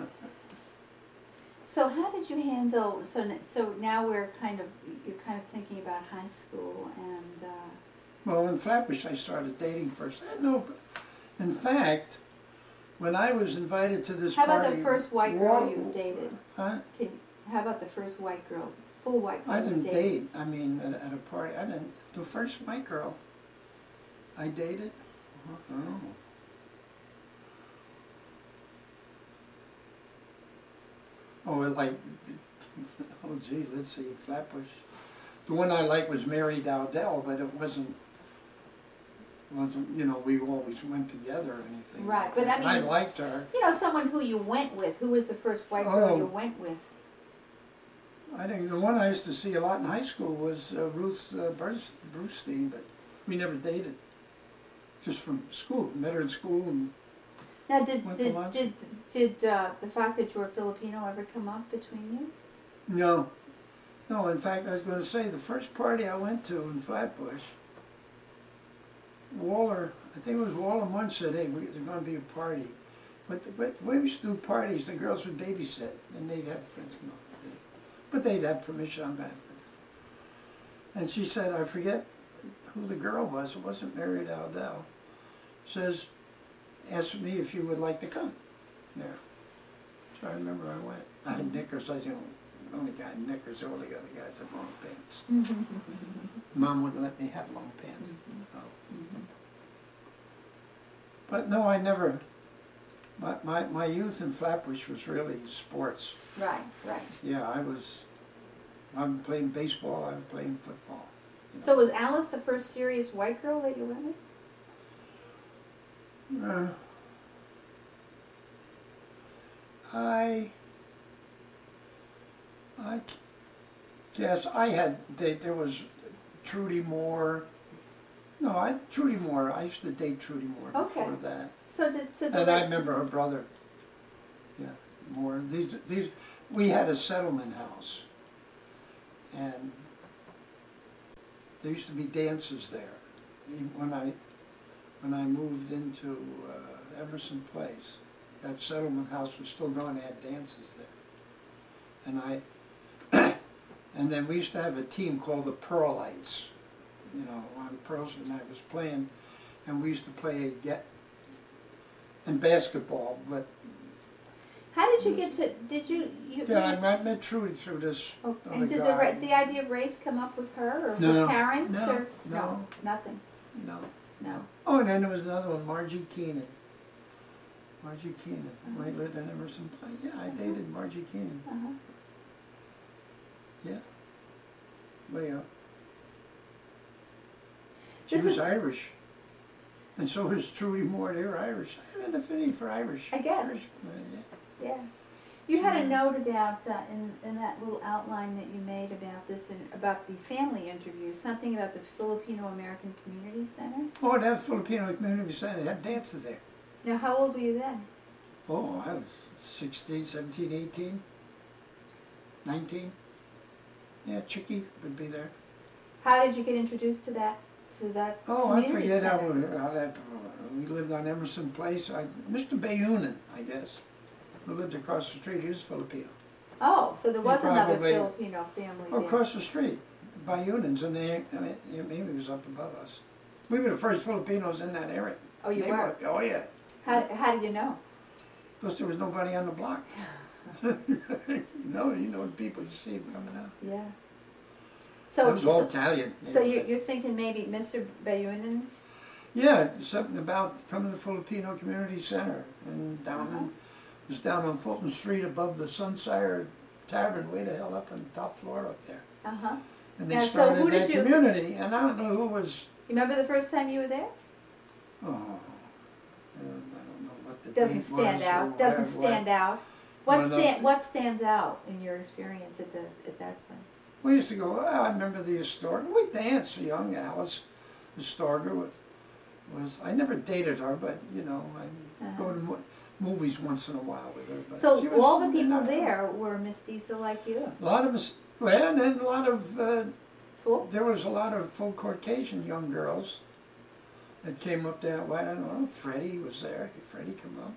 So how did you handle? So now you're kind of thinking about high school, and Well, in Flatbush, I started dating first. No, in fact, when I was invited to this How about party, the first white girl you dated? Huh? How about the first white girl, full white girl I you didn't dated? date. I mean, at a party, I didn't. The first white girl I dated. Oh. Oh, like, oh gee, let's see, Flatbush. The one I liked was Mary Dowdell, but it wasn't, you know, we always went together or anything. Right, but I And I mean, liked her. you know, someone who you went with. Who was the first white girl you Oh. went with? I think the one I used to see a lot in high school was Ruth Brustein, but we never dated. Just from school, met her in school and Now, did went to lunch. the fact that you were Filipino ever come up between you? No. No, in fact, I was going to say, the first party I went to in Flatbush, Waller, I think it was Waller Munch said, hey, there's going to be a party. But we used to do parties, the girls would babysit, and they'd have friends come up. But they'd have permission on that. And she said, I forget who the girl was, it wasn't Mary Dowdell, says, asked me if you would like to come there. So I remember I went. I had knickers, I was the only guy in knickers, all the other guys had long pants. Mom wouldn't let me have long pants. So. But no, I never, my youth in Flatbush was really sports. Right, right. Yeah, I'm playing baseball, I'm playing football. You know. So was Alice the first serious white girl that you went with? I guess there was Trudy Moore. No, Trudy Moore. I used to date Trudy Moore before that. So did and I remember her brother. Yeah, Moore. We had a settlement house, and there used to be dances there. When I moved into Emerson Place, that settlement house was still going. They had dances there, and and then we used to have a team called the Pearlites. You know, on Pearls, and I was playing, and we used to play and basketball. But how did you get to? Did you? Yeah, I met Trudy through this. Oh, other and did guy. the idea of race come up with her or No, with parents? no, or? no, nothing. No. No. Oh, and then there was another one, Margie Keenan. Margie Keenan. When I lived in Emerson Place. Yeah, I dated Margie Keenan. Yeah. Well, yeah. She was Irish. And so was Trudy Moore. They were Irish. I had an affinity for Irish. I guess. Irish, yeah. You had a note about, in that little outline that you made about this, about the family interview, something about the Filipino American Community Center? Oh, that Filipino Community Center. They had dances there. Now, how old were you then? Oh, I was 16, 17, 18, 19. Yeah, Chicky would be there. How did you get introduced to that? Oh, I forget how that. We lived on Emerson Place. Mr. Bayunin, I guess, who lived across the street. He was Filipino. Oh, so there was another probably, Filipino family there. Across the street, Bayunins, and maybe he was up above us. We were the first Filipinos in that area. Oh, you were? Oh, yeah. How did you know? Because there was nobody on the block. You know the people you see coming out. Yeah. So it was all Italian. So you're thinking maybe Mr. Bayunin? Yeah, something about coming to the Filipino Community Center and it was down on Fulton Street above the Sunsire Tavern, way the hell up on the top floor up there. And they started that community, and I don't know who was. You remember the first time you were there? Oh, I don't know what the Doesn't stand out. Doesn't stand out. What stands out in your experience at that point? We used to go. Well, I remember the Astorga. We danced. Young Alice Astorga was. I never dated her, but you know, I go to movies once in a while with her. But so all the people there were mestizo like you. A lot of us. Well, and then a lot of. Full? There was a lot of full Caucasian young girls that came up there. Well, I don't know. Freddie was there. Freddie come up.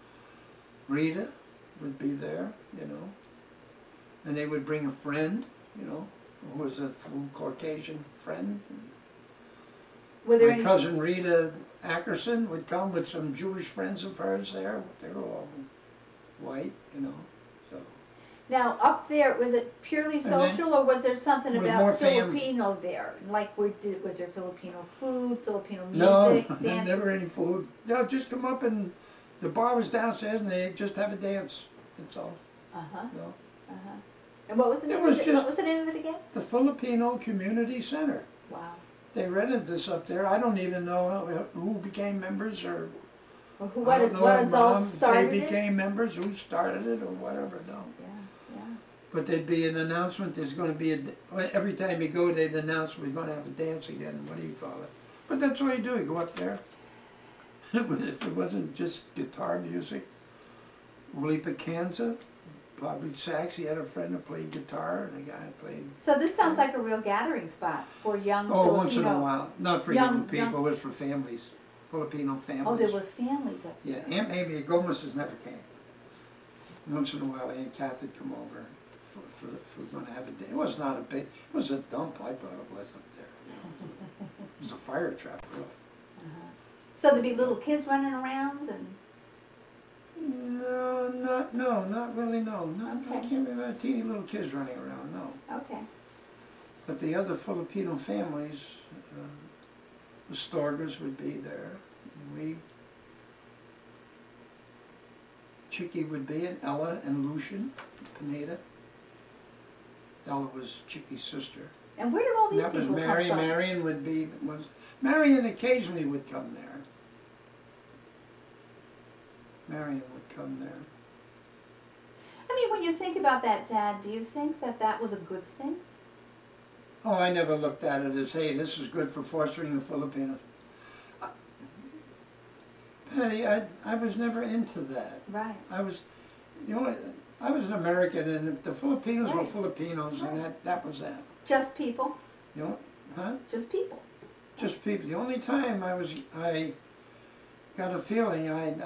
Rita would be there, you know, and they would bring a friend, you know, who was a full Caucasian friend. Were there My any? cousin Rita Ackerson would come with some Jewish friends of hers there. They were all white, you know. So Now, up there, was it purely And then social, or was there something there was more about fam- Filipino there? Like, was there Filipino food, Filipino no, music, dance? never any food. They'll just come up and the bar was downstairs and they just have a dance. That's all. Uh-huh, You know. uh-huh. And what was the It name was of it? just- What was the name of it again? The Filipino Community Center. Wow. They rented this up there. I don't even know who became members or Well, who, I what, don't know what if adults started they it? became members, who started it or whatever. No. Yeah, yeah. But there'd be an announcement, there's going to be every time you go they'd announce we're going to have a dance again, what do you call it? But that's all you do, you go up there. If it wasn't just guitar music, Willie Picanza, Bobby Sachs, he had a friend who played guitar, and a guy who played... So this sounds like a real gathering spot for young Oh, Filipino. once in a while. Not for young- young people, it was for families, Filipino families. Oh, there were families up Yeah, there. Aunt Mamie Gomez's never came. Once in a while, Aunt Kathy would come over for going to have a day. It was not a big, it was a dump, I thought it was up there. You know. It was a fire trap, really. Uh-huh. So there'd be little kids running around and... No, not really, no. Not, I Okay. can't remember teeny little kids running around, no. Okay. But the other Filipino families, the Storgers would be there. Chicky would be, and Ella and Lucian Pineda. Ella was Chicky's sister. And where did all these That was people Mary. come from? Marion would be, Marion occasionally would come there. Marion would come there. I mean, when you think about that, Dad, do you think that that was a good thing? Oh, I never looked at it as, hey, this is good for fostering the Filipinos. Patty, I was never into that. Right. I was an American, and if the Filipinos Right. were Filipinos, and that was that. Just people? You know, huh? Just people. Just people. The only time I got a feeling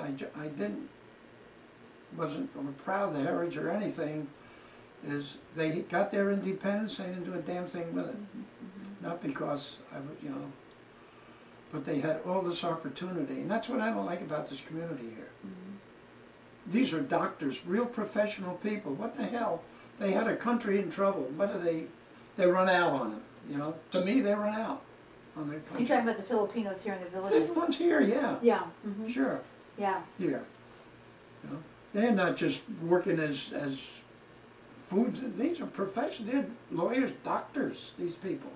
wasn't proud of the heritage or anything, is they got their independence, they didn't do a damn thing with it. Mm-hmm. Not because I was, but they had all this opportunity, and that's what I don't like about this community here. Mm-hmm. These are doctors, real professional people. What the hell? They had a country in trouble. What do they run out on them? To me, they run out on their country. You're talking about the Filipinos here in the villages? The ones here, yeah. Yeah. Mm-hmm. Sure. Yeah. Here. They're not just working as foods. These are professionals. They're lawyers, doctors. These people.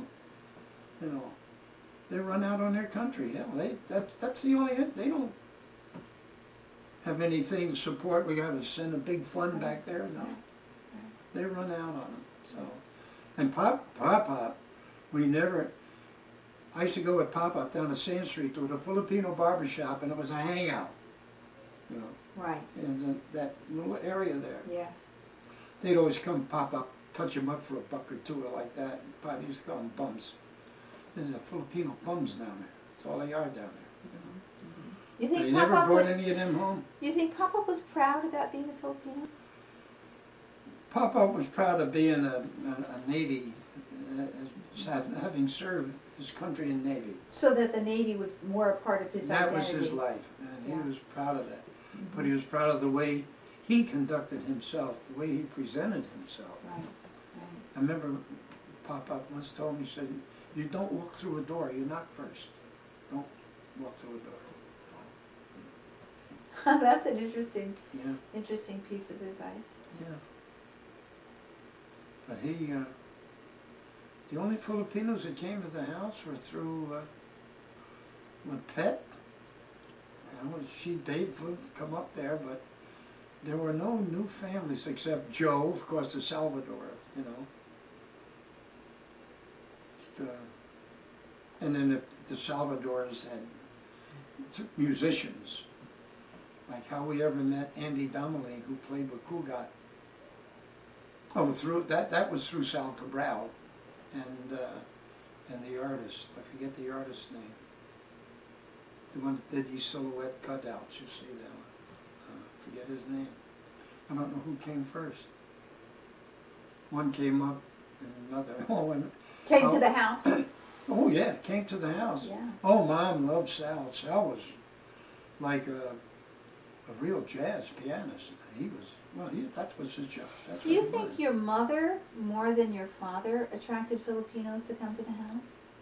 They run out on their country. Hell, that's the only. They don't have anything to support. We got to send a big fund back there. No, they run out on them. So, and Pop, we never. I used to go with Pop down to Sand Street to the Filipino barber shop, and it was a hangout. Right. In that little area there. Yeah. They'd always come pop up, touch them up for a buck or two or like that. Pop used to call them bums. There's a Filipino bums down there. That's all they are down there. You think They never Papa brought was, any of them home. You think Papa was proud about being a Filipino? Papa was proud of being a Navy, having served his country in Navy. So that the Navy was more a part of his That identity. was his life, and Yeah. he was proud of that. Mm-hmm. But he was proud of the way he conducted himself, the way he presented himself. Right. I remember Papa once told me, he said, you don't walk through a door, you knock first. Don't walk through a door. Right. That's an interesting piece of advice. Yeah. But the only Filipinos that came to the house were through, with Pet. She paid for to come up there, but there were no new families except Joe, of course, the Salvador, and then if the Salvadors had musicians, like how we ever met Andy Donnelly, who played with Cugat. Oh, that was through Sal Cabral, and the artist. I forget the artist's name. The one that did these silhouette cutouts. You see that one? Forget his name. I don't know who came first. One came up, and another. Came to the house? Oh yeah, came to the house. Yeah. Oh, Mom loved Sal. Sal was like a real jazz pianist. He was, well, that was his job. That's Do what you he think wanted. your mother, more than your father, attracted Filipinos to come to the house?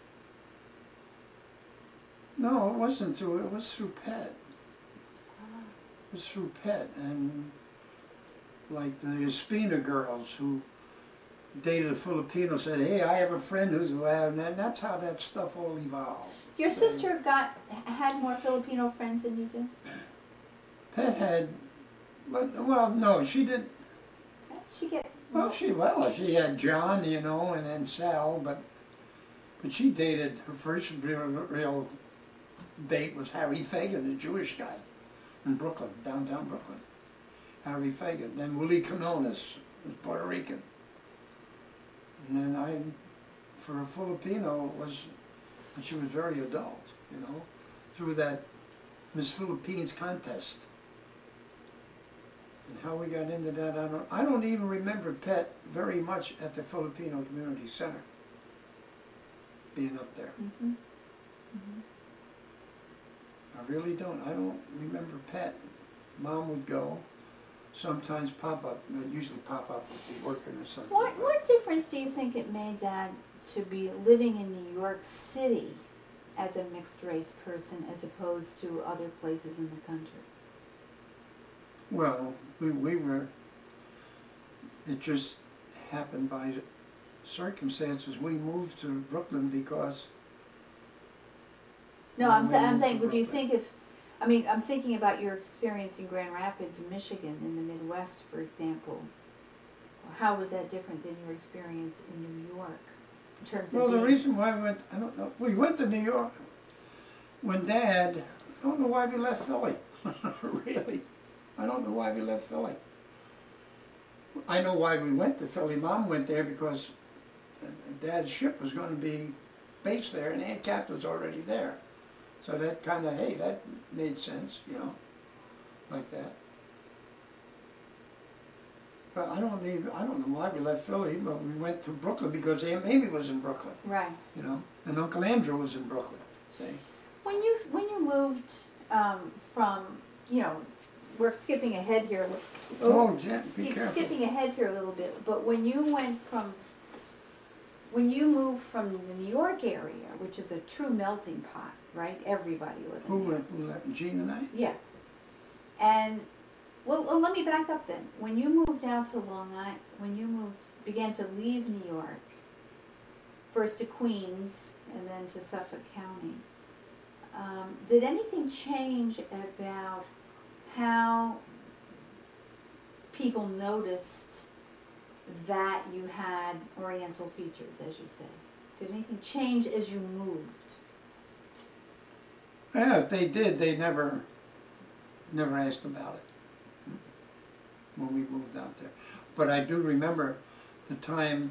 No, it wasn't through, it was through Pet. It was through Pet and like the Espina girls who dated a Filipino said, hey, I have a friend who's well, and that's how that stuff all evolved. Your sister had more Filipino friends than you did? Pet had, but, well, no, she did. She get She had John, you know, and then Sal, but she dated, her first real date was Harry Fagan, a Jewish guy in Brooklyn, downtown Brooklyn. Harry Fagan. Then Willie Canones was Puerto Rican. And then for a Filipino, she was very adult, you know, through that Miss Philippines contest. And how we got into that, I don't even remember Pet very much at the Filipino Community Center, being up there. Mm-hmm. Mm-hmm. I really don't. I don't remember Pet. Mom would go. Sometimes Papa, usually Papa would be working or something. What difference do you think it made, Dad, to be living in New York City as a mixed race person as opposed to other places in the country? Well, we were, it just happened by circumstances. We moved to Brooklyn because... No, I'm saying, to do you Brooklyn. think I'm thinking about your experience in Grand Rapids, Michigan, in the Midwest, for example. How was that different than your experience in New York, in terms of Well, the being... reason why we went, I don't know, we went to New York when Dad, I don't know why we left Philly, really. I don't know why we left Philly. I know why we went to Philly. Mom went there because Dad's ship was going to be based there and Aunt Cat was already there. So that kind of, hey, that made sense, you know, like that. But I don't know why we left Philly, but we went to Brooklyn because Aunt Mamie was in Brooklyn. Right. You know, and Uncle Andrew was in Brooklyn. See? When you moved from, you know, we're skipping ahead here. Oh, Jen, be careful. Skipping ahead here a little bit, but when you moved from the New York area, which is a true melting pot, right? Everybody living there. Who left? Gene and I? Yeah. And well, let me back up then. When you moved out to Long Island, when you began to leave New York, first to Queens and then to Suffolk County, did anything change about how people noticed that you had Oriental features, as you say? Did anything change as you moved? Yeah, if they did, they never asked about it when we moved out there. But I do remember the time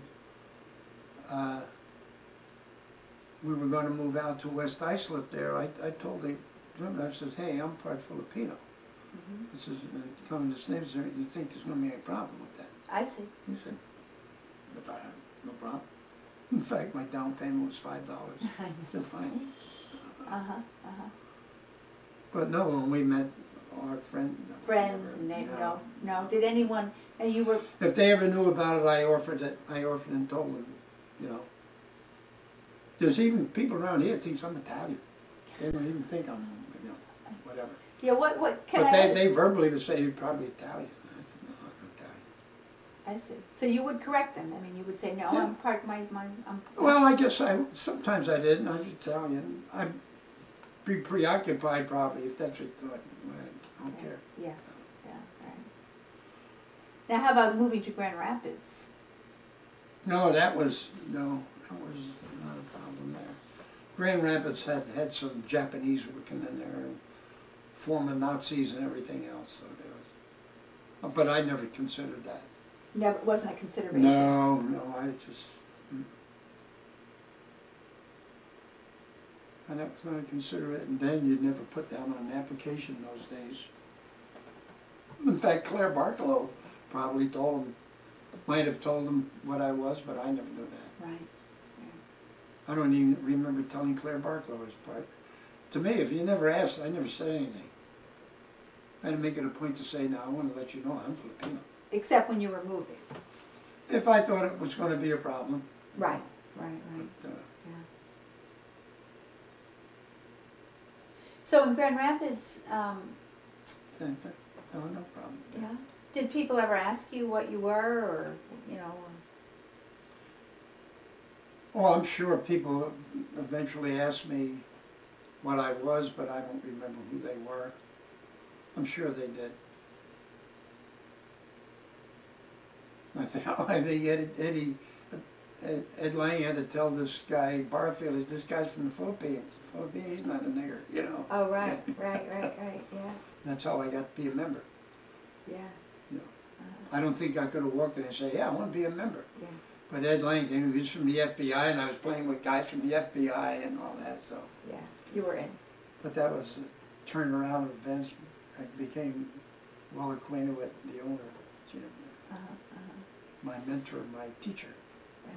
we were going to move out to West Islip there. I told the gentleman, I said, hey, I'm part Filipino. Mm-hmm. This is coming to Snaves there. Do you think there's going to be any problem with that? I see. He said, no problem. In fact, my down payment was $5. I said, fine. But no, when we met our friends and they, no. Did anyone? And you were. If they ever knew about it, I offered and told them, you know. There's even people around here think I'm Italian. They don't even think I'm, you know, whatever. Yeah. What? But they verbally would say you're probably Italian. I said, no, I'm Italian. I see. So you would correct them. I mean, you would say, no, Yeah. I'm part I'm. Well, I guess sometimes I didn't. I was Italian. I'd be preoccupied probably if that's what you thought. I don't care. Yeah. Right. Now, how about moving to Grand Rapids? No, that was not a problem there. Grand Rapids had some Japanese working in there and former Nazis and everything else. So there was, but I never considered that. Never wasn't a consideration. No, I never thought I'd consider it, and then you'd never put down on an application those days. In fact, Claire Barkalow probably might have told them what I was, but I never knew that. Right. I don't even remember telling Claire Barklow's part. To me, if you never asked, I never said anything. I had to make it a point to say, "Now I want to let you know I'm Filipino." Except when you were moving. If I thought it was going to be a problem. Right, right. But, Yeah. So in Grand Rapids, no problem. yeah. Did people ever ask you what you were, or you know? Oh, I'm sure people eventually asked me what I was, but I don't remember who they were. I'm sure they did. I think Ed Lang had to tell this guy, Barfield, this guy's from the Philippines. He's not a nigger, you know. Oh, right, yeah. That's how I got to be a member. Yeah. You know. I don't think I could have walked in and said, "Yeah, I want to be a member." Yeah. But Ed Lang, he was from the FBI, and I was playing with guys from the FBI and all that, so. Yeah, you were in. But that was a turnaround of events. I became well acquainted with the owner, Jim, my mentor, my teacher. Yeah.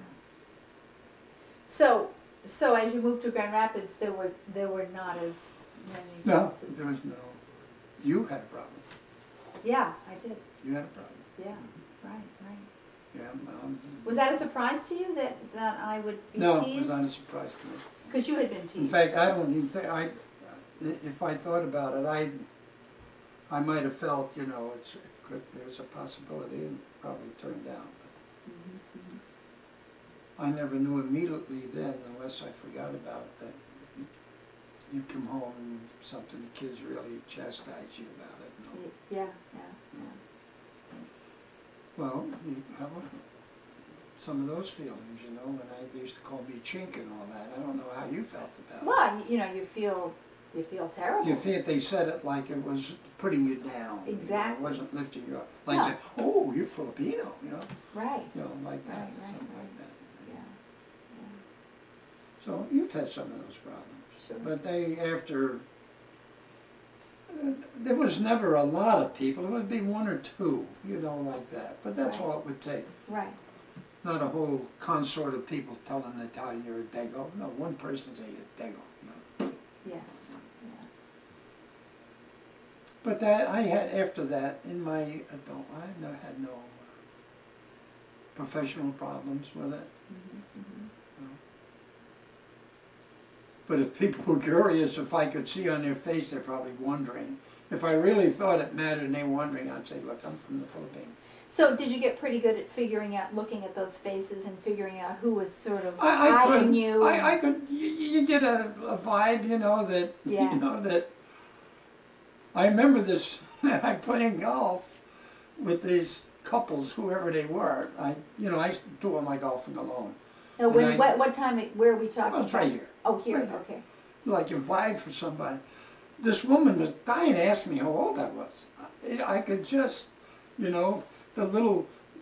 So as you moved to Grand Rapids, there were not as many. No, there was no. You had a problem. Yeah, I did. You had a problem. Yeah, right. Yeah. Was that a surprise to you that I would be no, teased? it was not a surprise to me. Because you had been teased. In fact, I don't even think if I thought about it, I might have felt, you know, there's a possibility, and probably turned down. But I never knew immediately then, unless I forgot about it, that you come home and something the kids really chastise you about it. No. Yeah. Well, you have some of those feelings, you know, when they used to call me chink and all that. I don't know how you felt about it. Well, you know, you feel terrible. You feel they said it like it was putting you down. Exactly. You know, it wasn't lifting you up. Like, No. "Oh, you're Filipino," you know. Right. You know, like that, Right, something right. like that. Yeah. So you've had some of those problems. Sure. But there was never a lot of people. It would be one or two, you know, like that. But that's Right. all it would take. Right. Not a whole consort of people telling an Italian you're a Dago. No, one person saying you're a Dago. No. Yeah. But that I had after that in my adult, had no professional problems with it. No. But if people were curious, if I could see on their face, they're probably wondering. If I really thought it mattered and they were wondering, I'd say, "Look, I'm from the Philippines." So did you get pretty good at figuring out, looking at those faces and figuring out who was sort of I eyeing could. you? I could. You get a vibe, you know that. Yeah. You know that. I remember this. I playing golf with these couples, whoever they were. I used to do all my golfing alone. Now, what time? Where are we talking? Well, it's right here. Oh, here. Right here. Okay. Like you vibe for somebody. This woman was dying to ask me how old I was. I could just, you know, the little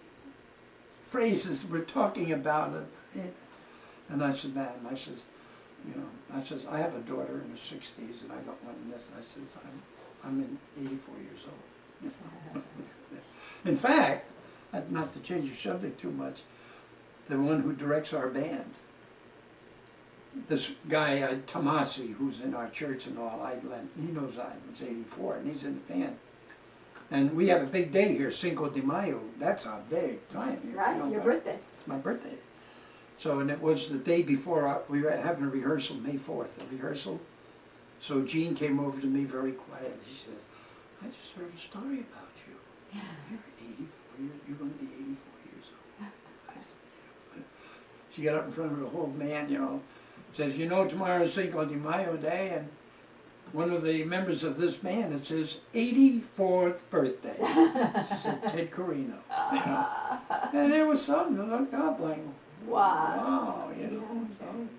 phrases we're talking about it. And I said, "Ma'am," I says, "I have a daughter in her 60s, and I got one in this." I says, I'm in 84 years old. In fact, not to change the subject too much, the one who directs our band, this guy Tomasi, who's in our church and all, he knows I was 84, and he's in the band. And we have a big day here, Cinco de Mayo. That's a big time here. Right, you know, your birthday. It's my birthday. So, and it was the day before we were having a rehearsal, May 4th, a rehearsal. So Jean came over to me very quietly. She says, "I just heard a story about you. You're 84 years. You're going to be 84 years old." I said, "Yeah." She got up in front of the whole man, you know, says, "You know, tomorrow's Cinco de Mayo Day, and one of the members of this band, it's his 84th birthday." She said, "Ted Carino." You know? And there was something that looked up like, wow, you know.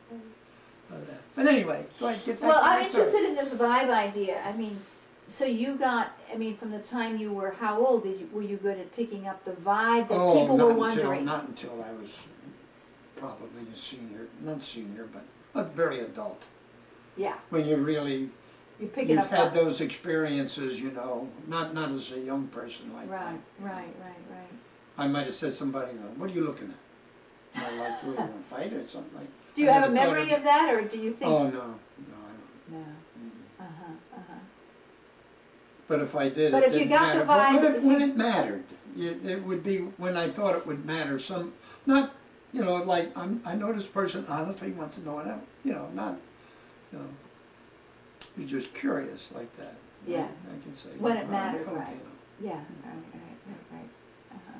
But anyway, so I get back Well, to my I'm story. interested in this vibe idea. I mean, so you got, from the time you were, how old were you good at picking up the vibe that people were wondering? Not until I was probably a senior, not senior, but very adult. Yeah. When you really, you've had those experiences, you know, not as a young person like that. Right. I might have said to somebody, "What are you looking at?" might like to in a fight or something like. Do you I have a never thought memory of that, or do you think? Oh, no, I don't. No. Mm. Uh-huh. But if I did, But it if you didn't got the matter. But vibe, when it mattered, it would be when I thought it would matter. Not, like I know this person honestly wants to know, and not, you know, you're just curious like that. Yeah. I can say. When it I'm mattered, Filipino. right. Yeah, right. Uh-huh.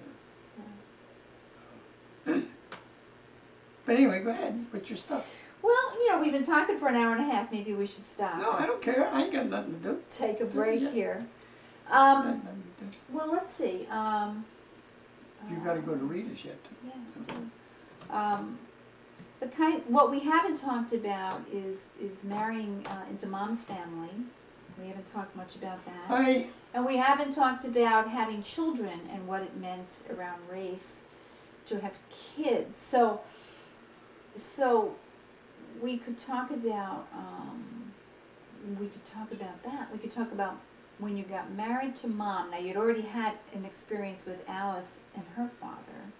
Yeah. But anyway, go ahead with your stuff. Well, we've been talking for an hour and a half. Maybe we should stop. No, I don't care. I ain't got nothing to do. Take a break Yeah. here. Nothing to do. Well, let's see. You got to go to Rita's yet. Yeah. What we haven't talked about is marrying into Mom's family. We haven't talked much about that. And we haven't talked about having children and what it meant around race to have kids. So we could talk about that. We could talk about when you got married to Mom. Now you'd already had an experience with Alice and her father.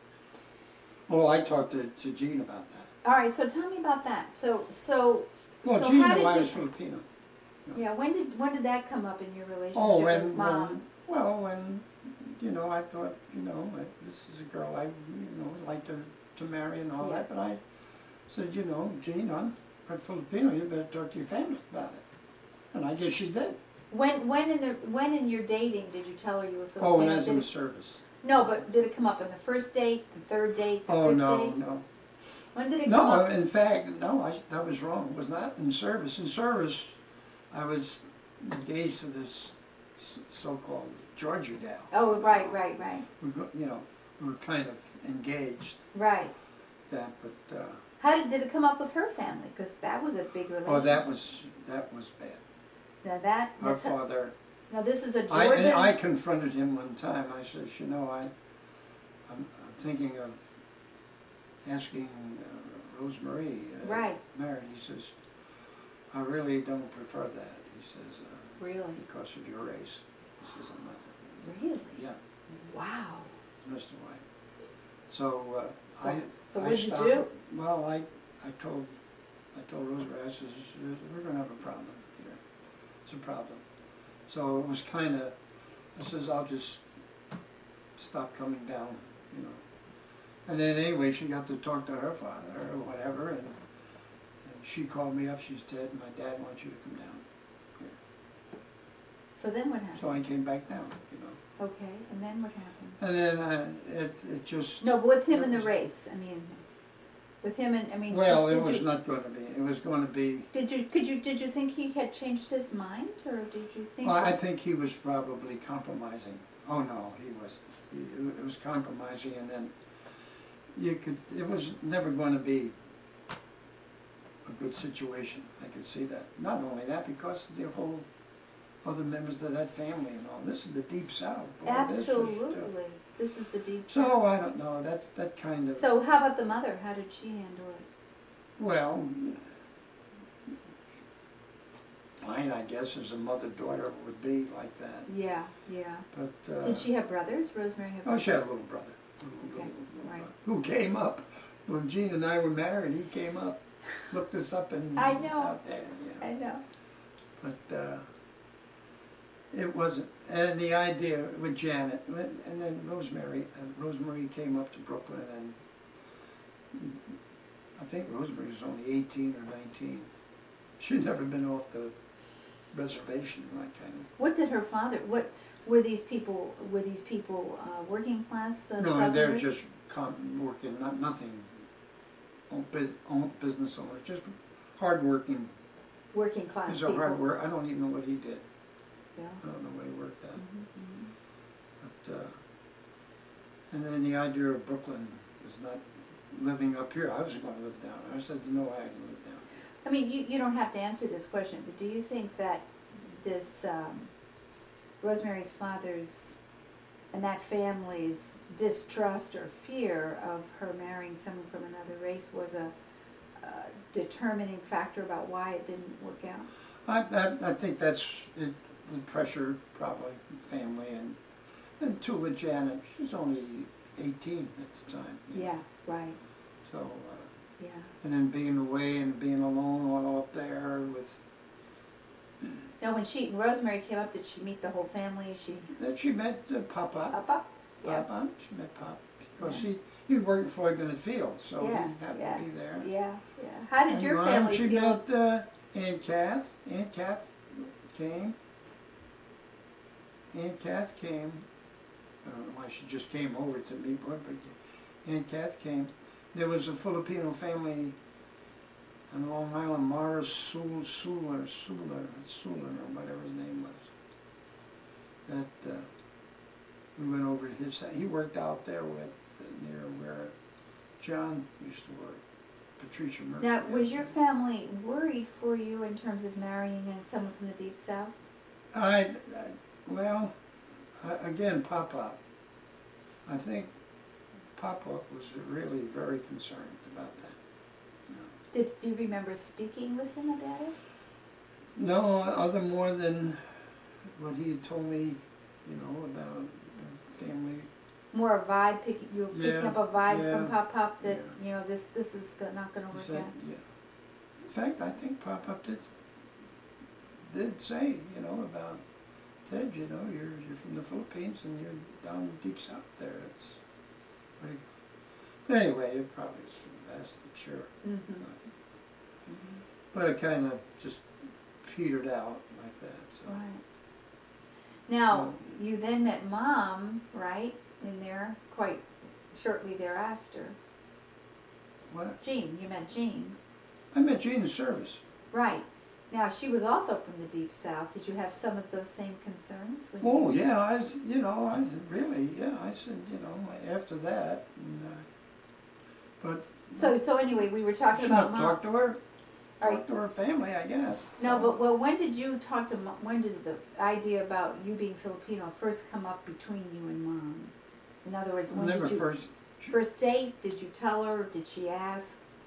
Oh, I talked to Jean about that. All right, so tell me about that. Well, So Jean how knew did I you? was Filipino. Yeah, when did that come up in your relationship Oh, with Mom? when I thought, this is a girl I, like to marry and all that, but I said, Jean, I'm Filipino, you better talk to your family about it. And I guess she did. When in your dating did you tell her you were Filipino? Oh, when I was in the service. No, but did it come up in the first date, the third date, the fifth date? No. When did it come up? No, in fact, no, that was wrong. It was not in service. In service, I was engaged to this so-called Georgia gal. Oh, right. We were kind of engaged. Right. But. How did it come up with her family? Because that was a big relationship. Oh, that was bad. Now Her father. Now this is a Georgian. I confronted him one time. I said, I'm thinking of asking Rosemary married. He says, I really don't prefer that. He says, really? Because of your race. He says, I'm not. Really? Yeah. Wow. Mr. White. So what did you do? Well, I told Rosemary, I says, we're going to have a problem here. It's a problem. So it was kind of, I says, I'll just stop coming down, And then anyway, she got to talk to her father or whatever, and she called me up. She said, my dad wants you to come down here. So then what happened? So I came back down, Okay, and then what happened? And then it just... No, but with him and the race, with him and, Well, it was not going to be. It was going to be... Did you think he had changed his mind, or did you think... Well, I think he was probably compromising. Oh, no, he wasn't. It was compromising, and then it was never going to be a good situation. I could see that. Not only that, because the whole other members of that family and all. This is the Deep South. Boy, absolutely. This is the Deep South. So, I don't know. That kind of... So, how about the mother? How did she handle it? Well, fine, I guess, as a mother-daughter would be like that. Yeah. But... did she have brothers? Rosemary had brothers? Oh, she had a little brother. Okay, right. Who came up. When Jean and I were married, he came up, looked us up and I know. out there. I know. But it wasn't. And the idea with Janet, and then Rosemary came up to Brooklyn, and I think Rosemary was only 18 or 19. She'd never been off the reservation, that kind of. What did her father? What were these people? Working class? No, they're just working. Nothing. Own business owners, just hardworking. Working class He's people. a hard worker. I don't even know what he did. Yeah. I don't know what he worked at. But and then the idea of Brooklyn is not living up here. I was going to live down. I said, no way I can live down. I mean, you don't have to answer this question, but do you think that this Rosemary's father's and that family's distrust or fear of her marrying someone from another race was a determining factor about why it didn't work out? I think that's it, the pressure, probably, family, and two with Janet. She's only 18 at the time. you know. Yeah, right, So, yeah. and then being away and being alone all up there with. Now, when Rosemary came up, did she meet the whole family? Then she met Papa. Papa? Yeah. Papa. She met Pop because Yeah. he was working for him in the field, so Yeah, he happened yeah, to be there. Yeah, yeah. How did And your Mom, family she feel? met Aunt Kath. Aunt Kath came. Aunt Kath came. I don't know why she just came over to me, but Aunt Kath came. There was a Filipino family on Long Island, Morris Suler, or whatever his name was. That we went over to his. He worked out there with near where John used to work. Patricia Murphy. Now, was your family worried for you in terms of marrying someone from the Deep South? Well, again, Papa. I think Papa was really very concerned about that. Do you remember speaking with him about it? No, other more than what he had told me, about family. More a vibe, you were picking up a vibe from Pop that, yeah. this is not going to work out. Yeah. In fact, I think Pop did say, about Ted, you're from the Philippines and you're down in the Deep South there. It's pretty cool. But anyway, it probably is for the best, I'm sure. Mm-hmm. But it kind of just petered out like that. So. Right. Now, you then met Mom, right, in there quite shortly thereafter. What? Jean, you met Jean. I met Jean in service. Right. Now, she was also from the Deep South. Did you have some of those same concerns? Oh, yeah, I said, after that, but. So anyway, we were talking about Mom. Talk to her. Talk to her family, I guess. No, but when did you talk to Mom? When did the idea about you being Filipino first come up between you and Mom? In other words, when did you first date? Did you tell her? Did she ask?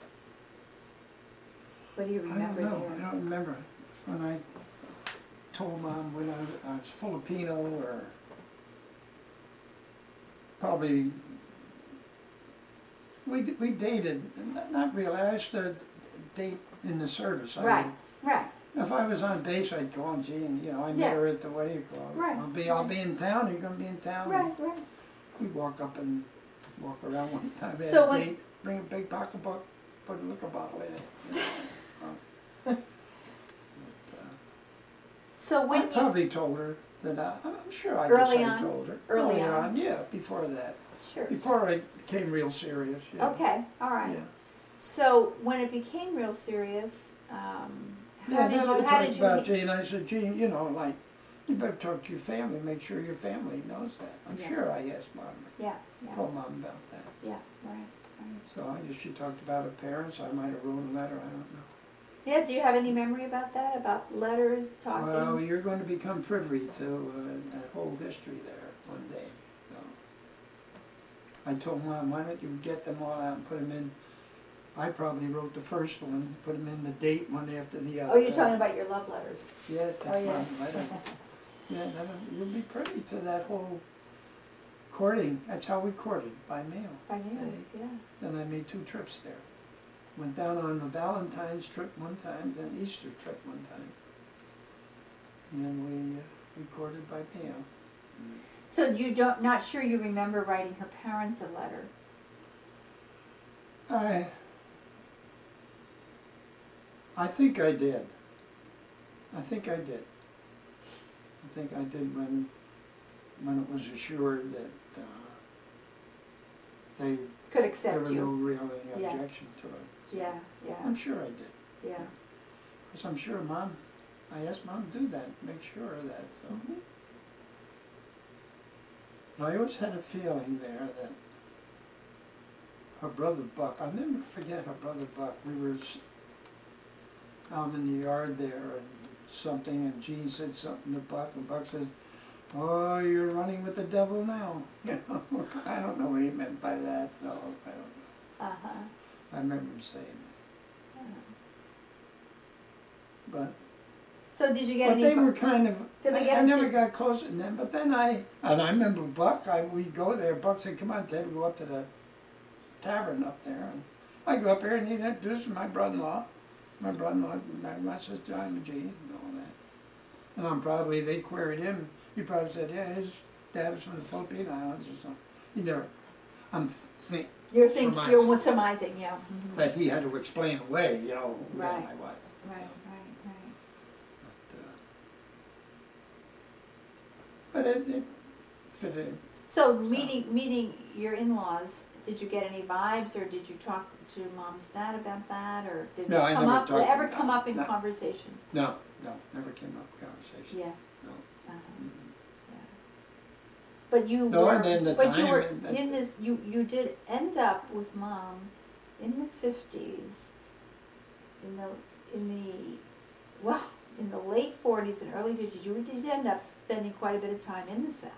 What do you remember there? I don't remember when I told Mom when I was Filipino, or probably we dated. Not really. I used to date in the service. Right. If I was on base, I'd call Jean. I met her at the what do you call it? Right. I'll be in town. Are you gonna be in town? Right. We'd walk up and walk around one time. So bring a big pocketbook, put a liquor bottle in it. So when I probably told her that I'm sure I told her early on. Yeah, before that. Sure. Before I became real serious. Yeah. Okay, all right. Yeah. So when it became real serious, how did you about Jean. I said, Jean, you better talk to your family. Make sure your family knows that. I'm sure I asked Mom. Yeah. Told Mom about that. Yeah. Right. So I guess she talked about her parents. I might have wrote a letter. I don't know. Yeah, do you have any memory about that? About letters, talking? Well, you're going to become privy to that whole history there one day. So I told Mom, why don't you get them all out and put them in. I probably wrote the first one, put them in the date one after the other. Oh, you're talking about your love letters. Yeah, that's my letter. Yeah, you'll be privy to that whole courting. That's how we courted, by mail. By mail, yeah. Then I made 2 trips there. Went down on the Valentine's trip one time, then Easter trip one time. And then we courted by mail. So not sure you remember writing her parents a letter? I think I did. I think I did when it was assured that they could accept there was you. no real objection to it. So Yeah. I'm sure I did. Yeah. Because I'm sure I asked Mom to do that, make sure of that. So. I always had a feeling there that her brother Buck, I'll never forget her brother Buck. We were out in the yard there and Jean said something to Buck, and Buck says, "Oh, you're running with the devil now." I don't know what he meant by that, so I don't know. I remember him saying that. But So did you get But any? they were kind of, Did they get I a never tip? got closer than them, but then I remember Buck, we'd go there, Buck said, come on, Ted, we go up to the tavern up there, and I go up there and he'd introduce my brother-in-law, my sister, Imogen, and all that. And they queried him, he probably said, yeah, his dad was from the Philippine Islands or something. He never, You're surmising. you're surmising, yeah. Mm-hmm. That he had to explain away, who Right. I was. Right. But it fitted in. So meeting your in-laws, did you get any vibes, or did you talk to mom's dad about that, or did No, I it come never up? talked to Ever them. come up in No. conversation? No, never came up in conversation. Yeah. No. Uh-huh. Yeah. But you No, were. and then the but you time were and in this. You did end up with mom in the 50s. In the late 40s and early 50s, you did end up spending quite a bit of time in the South.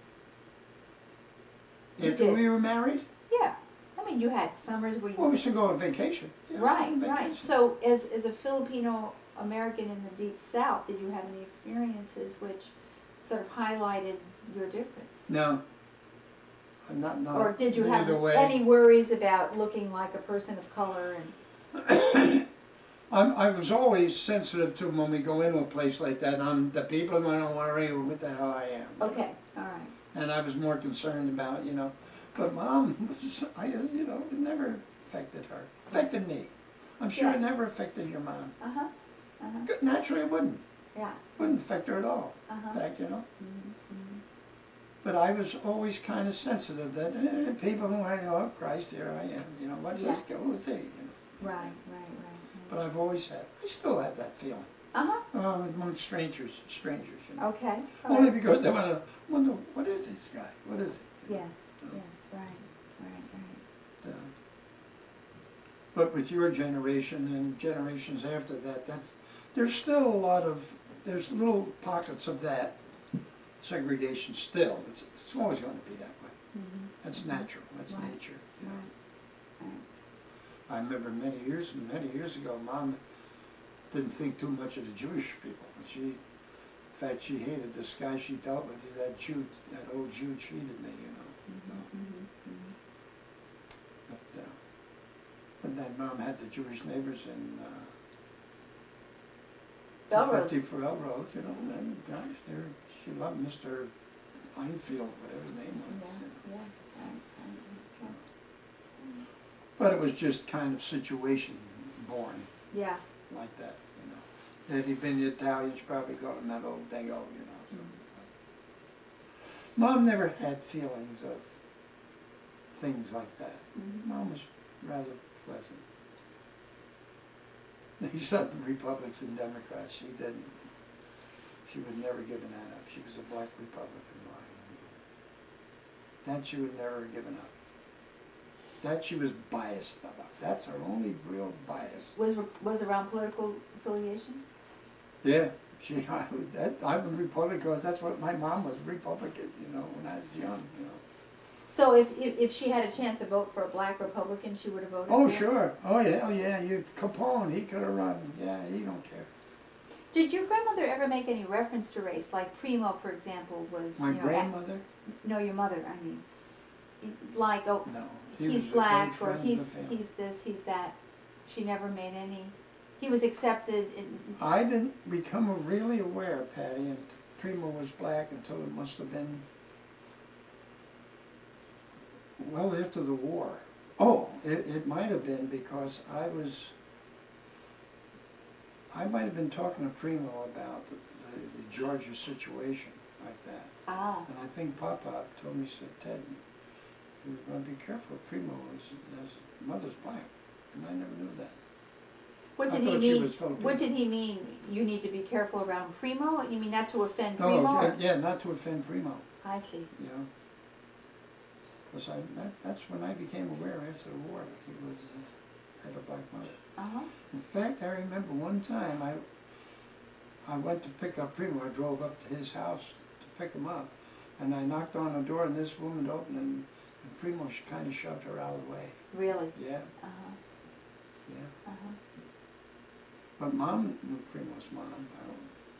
You After did. we were married? Yeah. I mean, you had summers where you... Well, we used to go on vacation. Yeah, Right, on right. vacation. So, as a Filipino American in the Deep South, did you have any experiences which sort of highlighted your difference? No. Not Or did you have either way. any worries about looking like a person of color? And I was always sensitive to when we go into a place like that. The people are going to worry what the hell I am. okay, all right. And I was more concerned about, But Mom it never affected her. Affected me. I'm sure it Yeah. never affected your mom. Uh-huh, uh-huh. Naturally, it wouldn't. Yeah. Wouldn't affect her at all. Uh-huh. In fact, Mm-hmm. Mm-hmm. But I was always kind of sensitive that people who oh Christ, here I am. What's Yeah. this guy? Who's he? Right. But I've always had. I still have that feeling. Uh-huh. Among strangers. Okay. all Only right. because they wonder what is this guy? What is he? Yes, You know? yes, right. But with your generation and generations after that, there's still there's little pockets of that segregation still. It's always going to be that way. Mm-hmm. That's natural. That's Right. nature. Right. I remember many years ago, Mom didn't think too much of the Jewish people. In fact, she hated this guy she dealt with. That old Jew treated me, Mm-hmm. But then Mom had the Jewish neighbors in Belrose. 50 Farrell Road, and gosh, she loved Mr. Einfield, whatever his name was. Yeah. Okay. But it was just kind of situation born Yeah. like that, Had he been the Italians, probably called him that old dingo, So. Mom never had feelings of things like that. Mm-hmm. Mom was rather pleasant. These other Republicans and Democrats, she would never give that up. She was a black Republican. That she would never have given up. That she was biased about. That's her only real bias. Was around political affiliation? Yeah. I'm a Republican because that's what my mom was, Republican, when I was young, So if she had a chance to vote for a black Republican, she would have voted Oh, for him? sure. Oh, yeah. Capone, he could have run. Yeah, he don't care. Did your grandmother ever make any reference to race? Like Primo, for example, was... My grandmother? No, your mother, I mean. Like, No. he's black, or he's this, he's that. She never made any... He was accepted in... I didn't become really aware, Patty, and Primo was black until it must have been well after the war. Oh, it might have been because I might have been talking to Primo about the Georgia situation like that. Ah. And I think Papa told me, he said, Ted, you're going to be careful. Primo his mother's black. And I never knew that. What did I he thought she mean? was Filipino. What did he mean? You need to be careful around Primo? You mean not to offend No, Primo? yeah, not to offend Primo. I see. Because that's when I became aware after the war that he had a black mother. Uh-huh. In fact, I remember one time I went to pick up Primo. I drove up to his house to pick him up, and I knocked on the door, and this woman opened, and Primo kind of shoved her out of the way. Really? Yeah. Uh-huh. Yeah. Uh-huh. But Mom knew Primo's mom.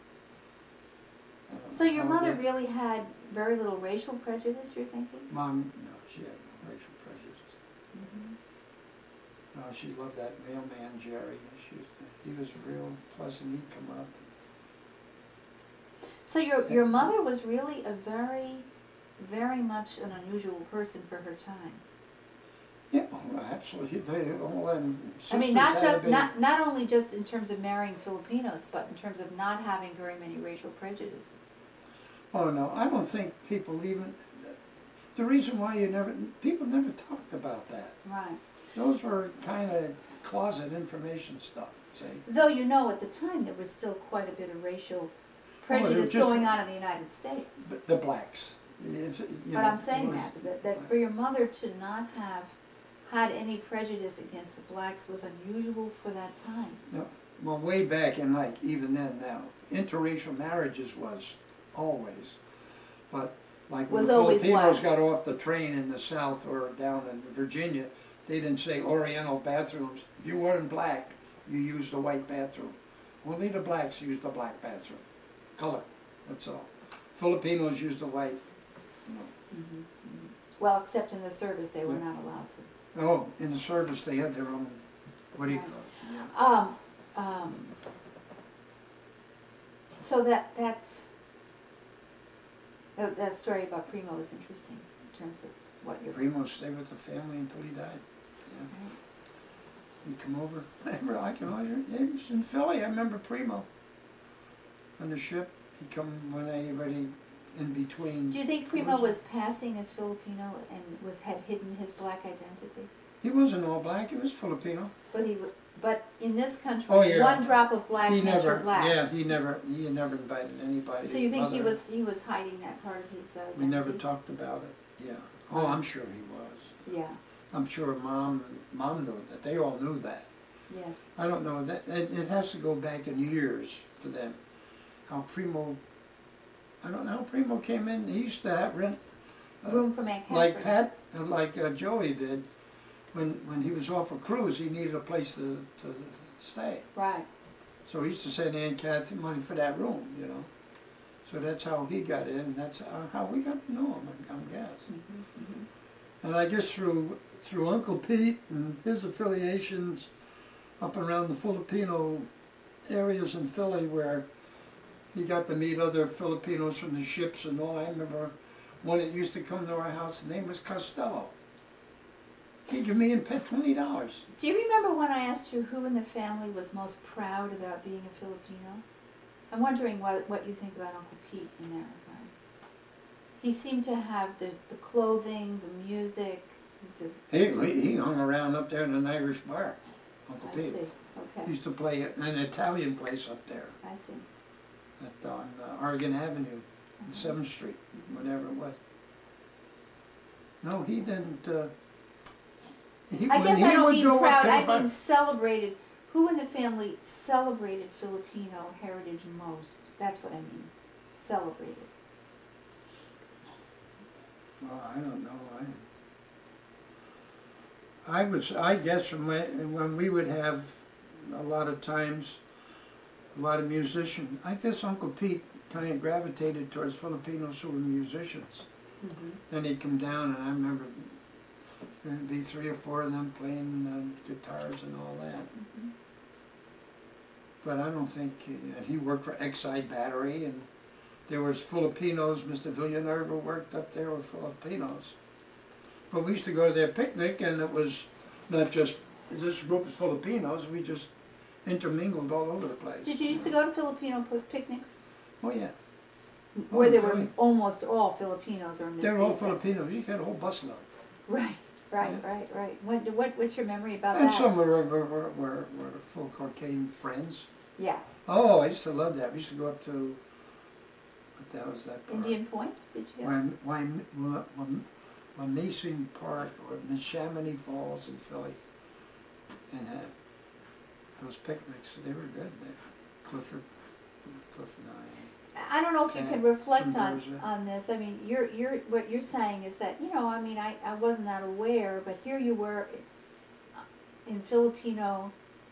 So your how mother they- really had very little racial prejudice, you're thinking? Mom, no, she had no racial prejudice. Mm-hmm. No, she loved that mailman, Jerry. He was real pleasant. He'd come up. So your mother was really a very much an unusual person for her time. Yeah, oh, absolutely. They all them I mean, sisters not had to just be- not only just in terms of marrying Filipinos, but in terms of not having very many racial prejudices. Oh no, I don't think people even. The reason why people never talked about that. Right. Those were kind of closet information stuff. See. Though at the time there was still quite a bit of racial prejudice just- going on in the United States. But the blacks. But I'm saying that for your mother to not have had any prejudice against the blacks was unusual for that time. No, well, way back in even then now, interracial marriages was always, but like when Was the always Filipinos what? got off the train in the South or down in Virginia, they didn't say Oriental bathrooms. If you weren't black, you used the white bathroom. Only the blacks used the black bathroom. Color, that's all. Filipinos used the white. Mm-hmm. Well, except in the service they were not allowed to. Oh, in the service they had their own, what do you Right. call it? Yeah. So that story about Primo is interesting in terms of what you're. Primo stayed with the family until he died. Yeah. Right. He'd come over. He was in Philly. I remember Primo on the ship. He'd come when anybody in between. Do you think Primo was passing as Filipino and had hidden his black identity? He wasn't all black. He was Filipino. But in this country, Oh, yeah. one drop of black He makes you never. black. Yeah, he never invited anybody. So you think Mother. he was hiding that part of his identity? We never talked about it. Yeah. Oh, I'm sure he was. Yeah. I'm sure Mom knew that. They all knew that. Yes. I don't know that it has to go back in years for them. How Primo, I don't know how Primo came in. He used to have rent Room for Aunt like Catherine. Joey did. When he was off a cruise, he needed a place to stay. Right. So he used to send Aunt Kathy money for that room, So that's how he got in. That's how we got to know him, I guess. Mm-hmm, mm-hmm. And I guess through Uncle Pete and his affiliations up around the Filipino areas in Philly where he got to meet other Filipinos from the ships and all. I remember one that used to come to our house, his name was Costello. He'd give me and pet $20. Do you remember when I asked you who in the family was most proud about being a Filipino? I'm wondering what you think about Uncle Pete in that regard. He seemed to have the clothing, the music. He hung around up there in an Irish bar, Uncle I Pete. see. Okay. He used to play at an Italian place up there I see. on Oregon Avenue, on 7th Street, whatever it was. No, he didn't. I guess I don't mean proud. I bar- mean celebrated. Who in the family celebrated Filipino heritage most? That's what I mean. Celebrated. Well, I don't know. I guess when we would have a lot of times, a lot of musicians. I guess Uncle Pete kind of gravitated towards Filipinos who were musicians. Mm-hmm. Then he'd come down, and I remember there'd be 3 or 4 of them playing guitars and all that. Mm-hmm. But I don't think he worked for Exide Battery, and there was Filipinos. Mr. Villanueva worked up there with Filipinos. But we used to go to their picnic, and it was not just this group of Filipinos. We just intermingled all over the place. Did you used to go to Filipino picnics? Oh yeah. Where there were really? almost all Filipinos or They were all mestizos. Filipinos. You got a whole busload. Right. Yeah. Right. What's your memory about And that? some were full Caucasian friends. Yeah. Oh, I used to love that. We used to go up to, what the hell was that park? Indian Point? Did you go? Mason Park or Neshaminy Falls in Philly, and had those picnics. They were good there. Cliff and I don't know if you Yeah, can reflect some Berza. on this. I mean, what you're saying is that, I mean, I wasn't that aware, but here you were in Filipino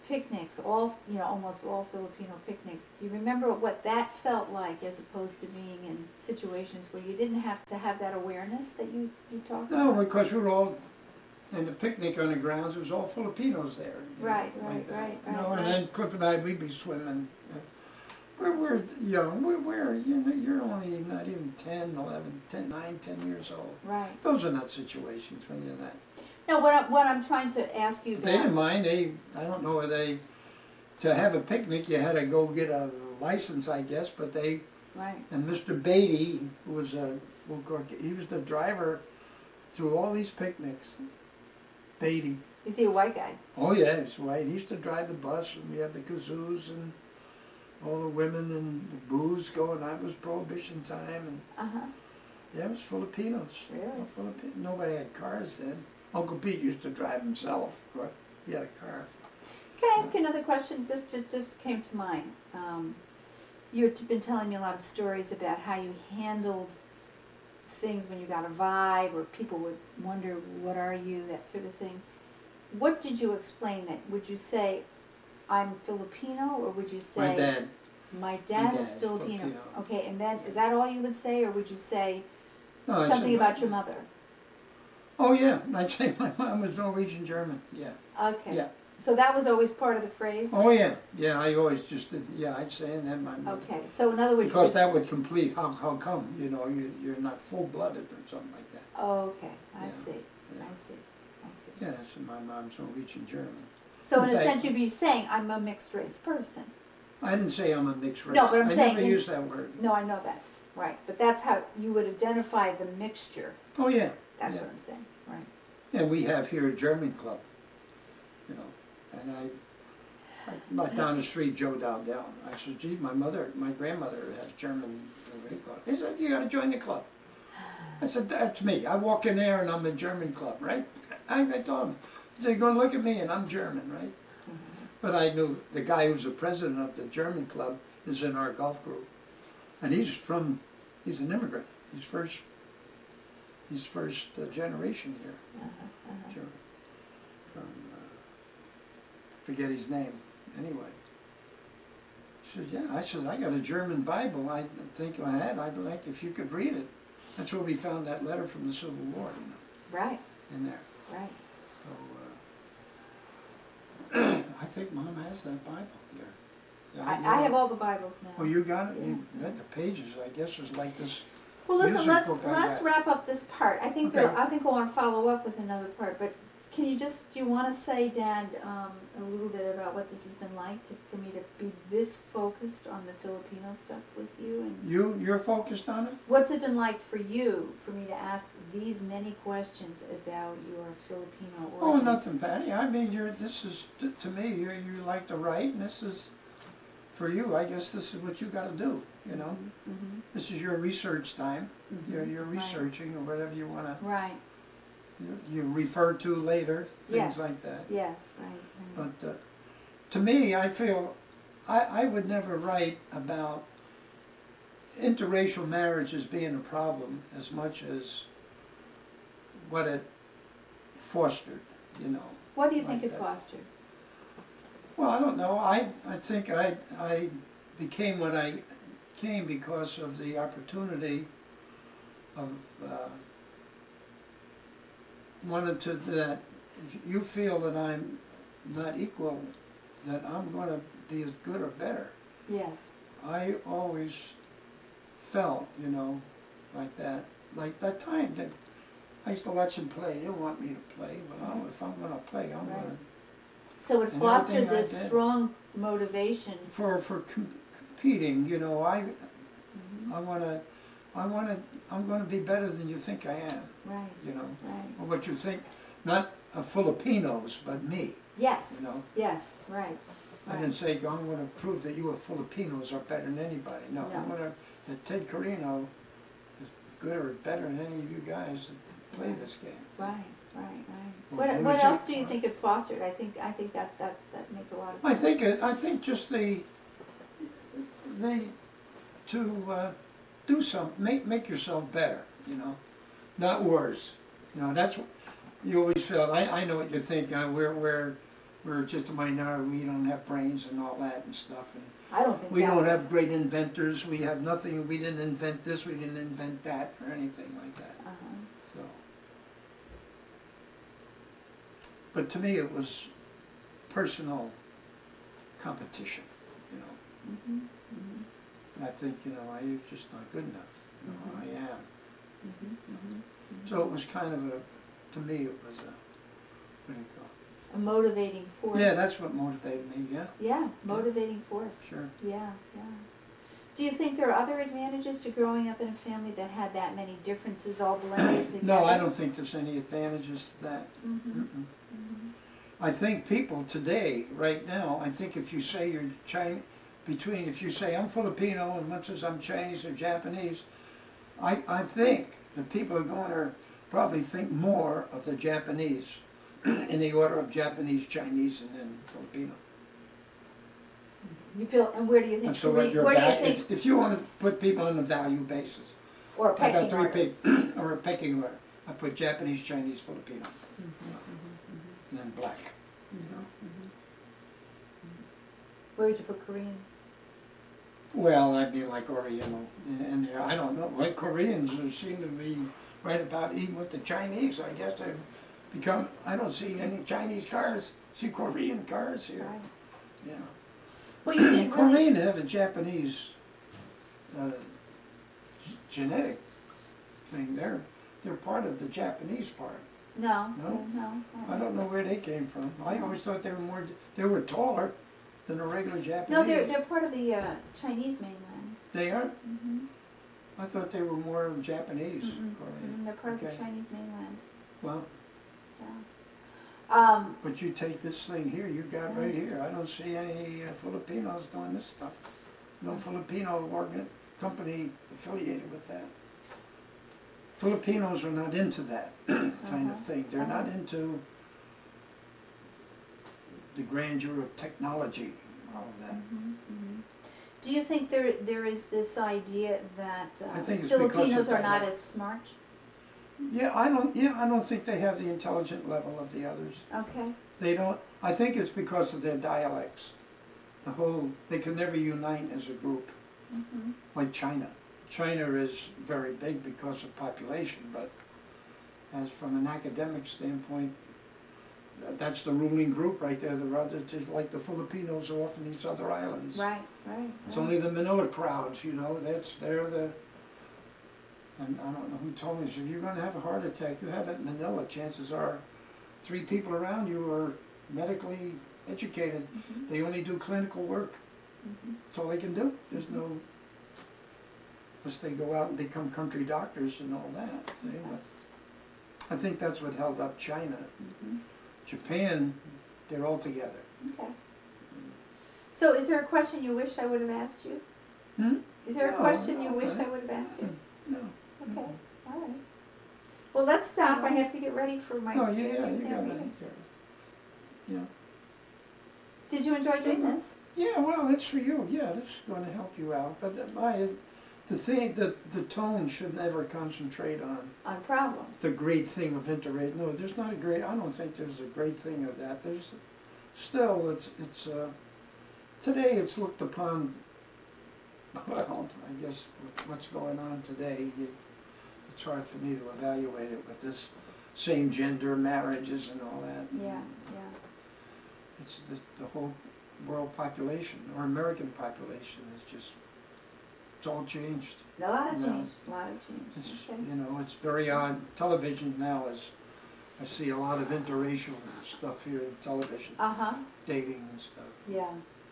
picnics, almost all Filipino picnics. Do you remember what that felt like as opposed to being in situations where you didn't have to have that awareness that you talked No, about? because we were all, and the picnic on the grounds, it was all Filipinos there. Right, like that. right. And then Cliff and I, we'd be swimming. We're young. You're only not even 10, 11, 10, 9, 10 years old. Right. Those are not situations when you're that. No, what I'm trying to ask you about. They didn't mind. I don't know whether to have a picnic, you had to go get a license, I guess, but they. Right. And Mr. Beatty, who was he was the driver through all these picnics. Beatty. Is he a white guy? Oh yeah, he's white. He used to drive the bus, and we had the kazoos and all the women and the booze going on. It was Prohibition time, and yeah, it was Filipinos. Really? Nobody had cars then. Uncle Pete used to drive himself, but he had a car. Can I ask you another question? This just came to mind. You've been telling me a lot of stories about how you handled things when you got a vibe, or people would wonder, what are you, that sort of thing. What did you explain then? Would you say, I'm Filipino, or would you say... My dad is Filipino. Okay, and then, is that all you would say, or would you say something about your mother? Oh yeah, I'd say my mom was Norwegian German, yeah. Okay. Yeah. So that was always part of the phrase? Oh yeah, I always just did, I'd say, and then my mother. Okay, so in other words... Because that would complete, how come, you're not full-blooded or something like that. Oh, okay, I see. Yeah. I see. Yeah, that's my mom's Norwegian German. So in a sense you'd be saying, I'm a mixed race person. I didn't say I'm a mixed race. No, but I'm saying... I never used that word. No, I know that. Right, but that's how you would identify the mixture. Oh yeah. That's what I'm saying, right. And we have here a German club, and like down the street, Joe Dowdell. I said, gee, my grandmother has German, what do you call it? He said, you got to join the club. I said, that's me. I walk in there and I'm a German club, right? I told him, they're going to look at me and I'm German, right? But I knew the guy who's the president of the German club is in our golf group. And he's an immigrant. He's first generation here. German. From, forget his name. Anyway. He said, yeah. I said, I got a German Bible. I think I had. I'd like if you could read it. That's where we found that letter from the Civil War. Right. In there. Right. So, I think Mom has that Bible here. Yeah, I have all the Bibles now. Oh, you got it? Yeah. You read the pages, I guess, is like this. Well, listen, music book I let's got. wrap up this part. I think Okay. I want to follow up with another part, but do you want to say, Dad, a little bit about what this has been like for me to be this focused on the Filipino stuff with you? And You're focused on it? what's it been like for you, for me to ask these many questions about your Filipino origin? Oh, nothing, Patty. I mean, to me, you like to write, and this is, for you, I guess this is what you got to do, Mm-hmm. This is your research time. Mm-hmm. You're researching or whatever you want to. Right. You refer to later, things Yes. like that. Yes, right. But to me, I feel I would never write about interracial marriage as being a problem as much as what it fostered, What do you like think it that. fostered? Well, I don't know. I think I became what I became because of the opportunity of wanted to that if you feel that I'm not equal, that I'm going to be as good or better. Yes. I always felt, like that. Like that time that I used to watch him play. They didn't want me to play, but if I'm going to play, I'm Right. going to. So it And fostered everything I this did. strong motivation. For competing, Mm-hmm. I'm going to be better than you think I am. Right. Right. Or what you think, not of Filipinos, but me. Yes. Yes, right. I didn't say I'm going to prove that you Filipinos are better than anybody. No. I'm going to that Ted Carino is good or better than any of you guys that play this game. Right. Well, What else do you think it fostered? I think that makes a lot of sense. I think just to do something, make yourself better, not worse. That's what you always felt. I know what you think. we're just a minority, we don't have brains and all that and stuff, and I don't think we that don't was- have great inventors, we have nothing, we didn't invent this, we didn't invent that, or anything like that, Uh-huh. so. But to me, it was personal competition, you know. Mhm. Mhm. I think, you know, I'm just not good enough, you know, Mhm. I am. Mhm. Mhm. So it was kind of a, to me, it was a, what do you call it? A motivating force. Yeah, that's what motivated me, yeah, Yeah, motivating force. sure. Yeah, yeah. Do you think there are other advantages to growing up in a family that had that many differences all blended together? No, I don't think there's any advantages to that. Mhm. Mm-mm. Mhm. I think people today, right now, I think if you say you're Chinese, if you say I'm Filipino and one says I'm Chinese or Japanese, I think the people are going to probably think more of the Japanese in the order of Japanese, Chinese, and then Filipino. You feel, and where do you think? And so what your where do you back, think? if you want to put people on a value basis, Or a I got pecking three order. people, or a pecking order. I put Japanese, Chinese, Filipino, and then black. You know. Where would you put Korean? Well, I'd be like Oriental, and I don't know. Like Koreans seem to be right about even with the Chinese. I guess they've become. I don't see any Chinese cars. See Korean cars here. Right. Yeah. Well, you didn't really. Korean have a Japanese genetic thing. They're part of the Japanese part. No. No? No. I don't know where they came from. I always thought they were taller than the regular Japanese. No, they're part of the Chinese mainland. They are? Mhm. I thought they were more Japanese. Mm-mm. Korean. They're part of Okay. the Chinese mainland. Well, Yeah. but you take this thing here, you got right here. I don't see any Filipinos doing this stuff. No Filipino company affiliated with that. Filipinos are not into that kind of thing. They're not into the grandeur of technology, all of that. Do you think there is this idea that I think it's because Filipinos of are not dialect. as smart? Yeah, I don't think they have the intelligent level of the others. Okay. They don't. I think it's because of their dialects. They can never unite as a group, like China. China is very big because of population, but as from an academic standpoint, that's the ruling group right there. The others, just like the Filipinos are off in these other islands. Right. It's only the Manila crowds, you know. They're the. And I don't know who told me, if you're going to have a heart attack, you have it in Manila, chances are 3 people around you are medically educated. They only do clinical work. That's all they can do. There's no, unless they go out and become country doctors and all that. See? But I think that's what held up China. Japan, they're all together. Okay. So is there a question you wish I would have asked you? Is there a question you wish I would have asked you? No. Okay, all right. Well, let's stop. I have to get ready for my Oh, yeah, you exam got meeting. it. Yeah. Did you enjoy doing this? Yeah, well, it's for you. Yeah, this is going to help you out. But the thing, the tone should never concentrate on On problems. the great thing of interracial. No, there's not a great. I don't think there's a great thing of that. There's still it's today it's looked upon. Well, I guess with what's going on today, it's hard for me to evaluate it with this same gender marriages and all that. Yeah. It's the whole world population or American population is just, it's all changed. A lot of No. change. A lot of change. It's, Okay. you know, it's very odd. Television now is, I see a lot of interracial stuff here in television, dating and stuff. Yeah.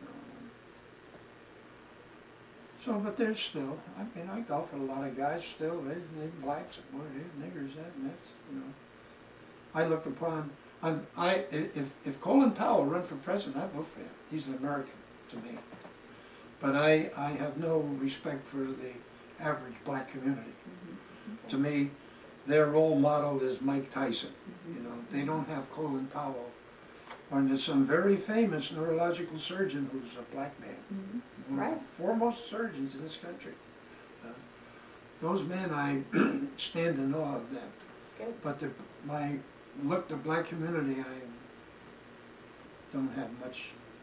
So, but there's still, I mean, I golf with a lot of guys still, they're blacks, boy, they're niggers, that, and that's, you know. I look upon, if Colin Powell run for president, I'd vote for him. He's an American to me. But I have no respect for the average black community. To me, their role model is Mike Tyson. You know, they don't have Colin Powell. And there's some very famous neurological surgeon who's a black man. One of the foremost surgeons in this country. Those men, I stand in awe of them. Good. But the black community, don't have much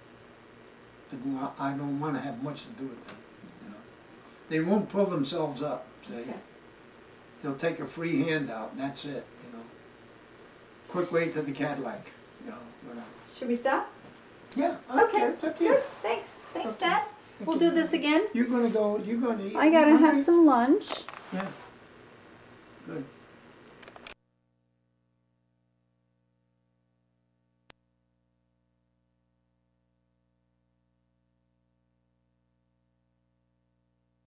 I don't want to have much to do with them. You know, they won't pull themselves up. See? Okay. They'll take a free handout and that's it. You know, quick way to the Cadillac. You know, whatever. Should we stop? Yeah. Okay. It's up to you. Good. Thanks. Thanks, Okay. Dad. We'll do this again. You're gonna go. You're gonna eat. I gotta have some lunch. Yeah.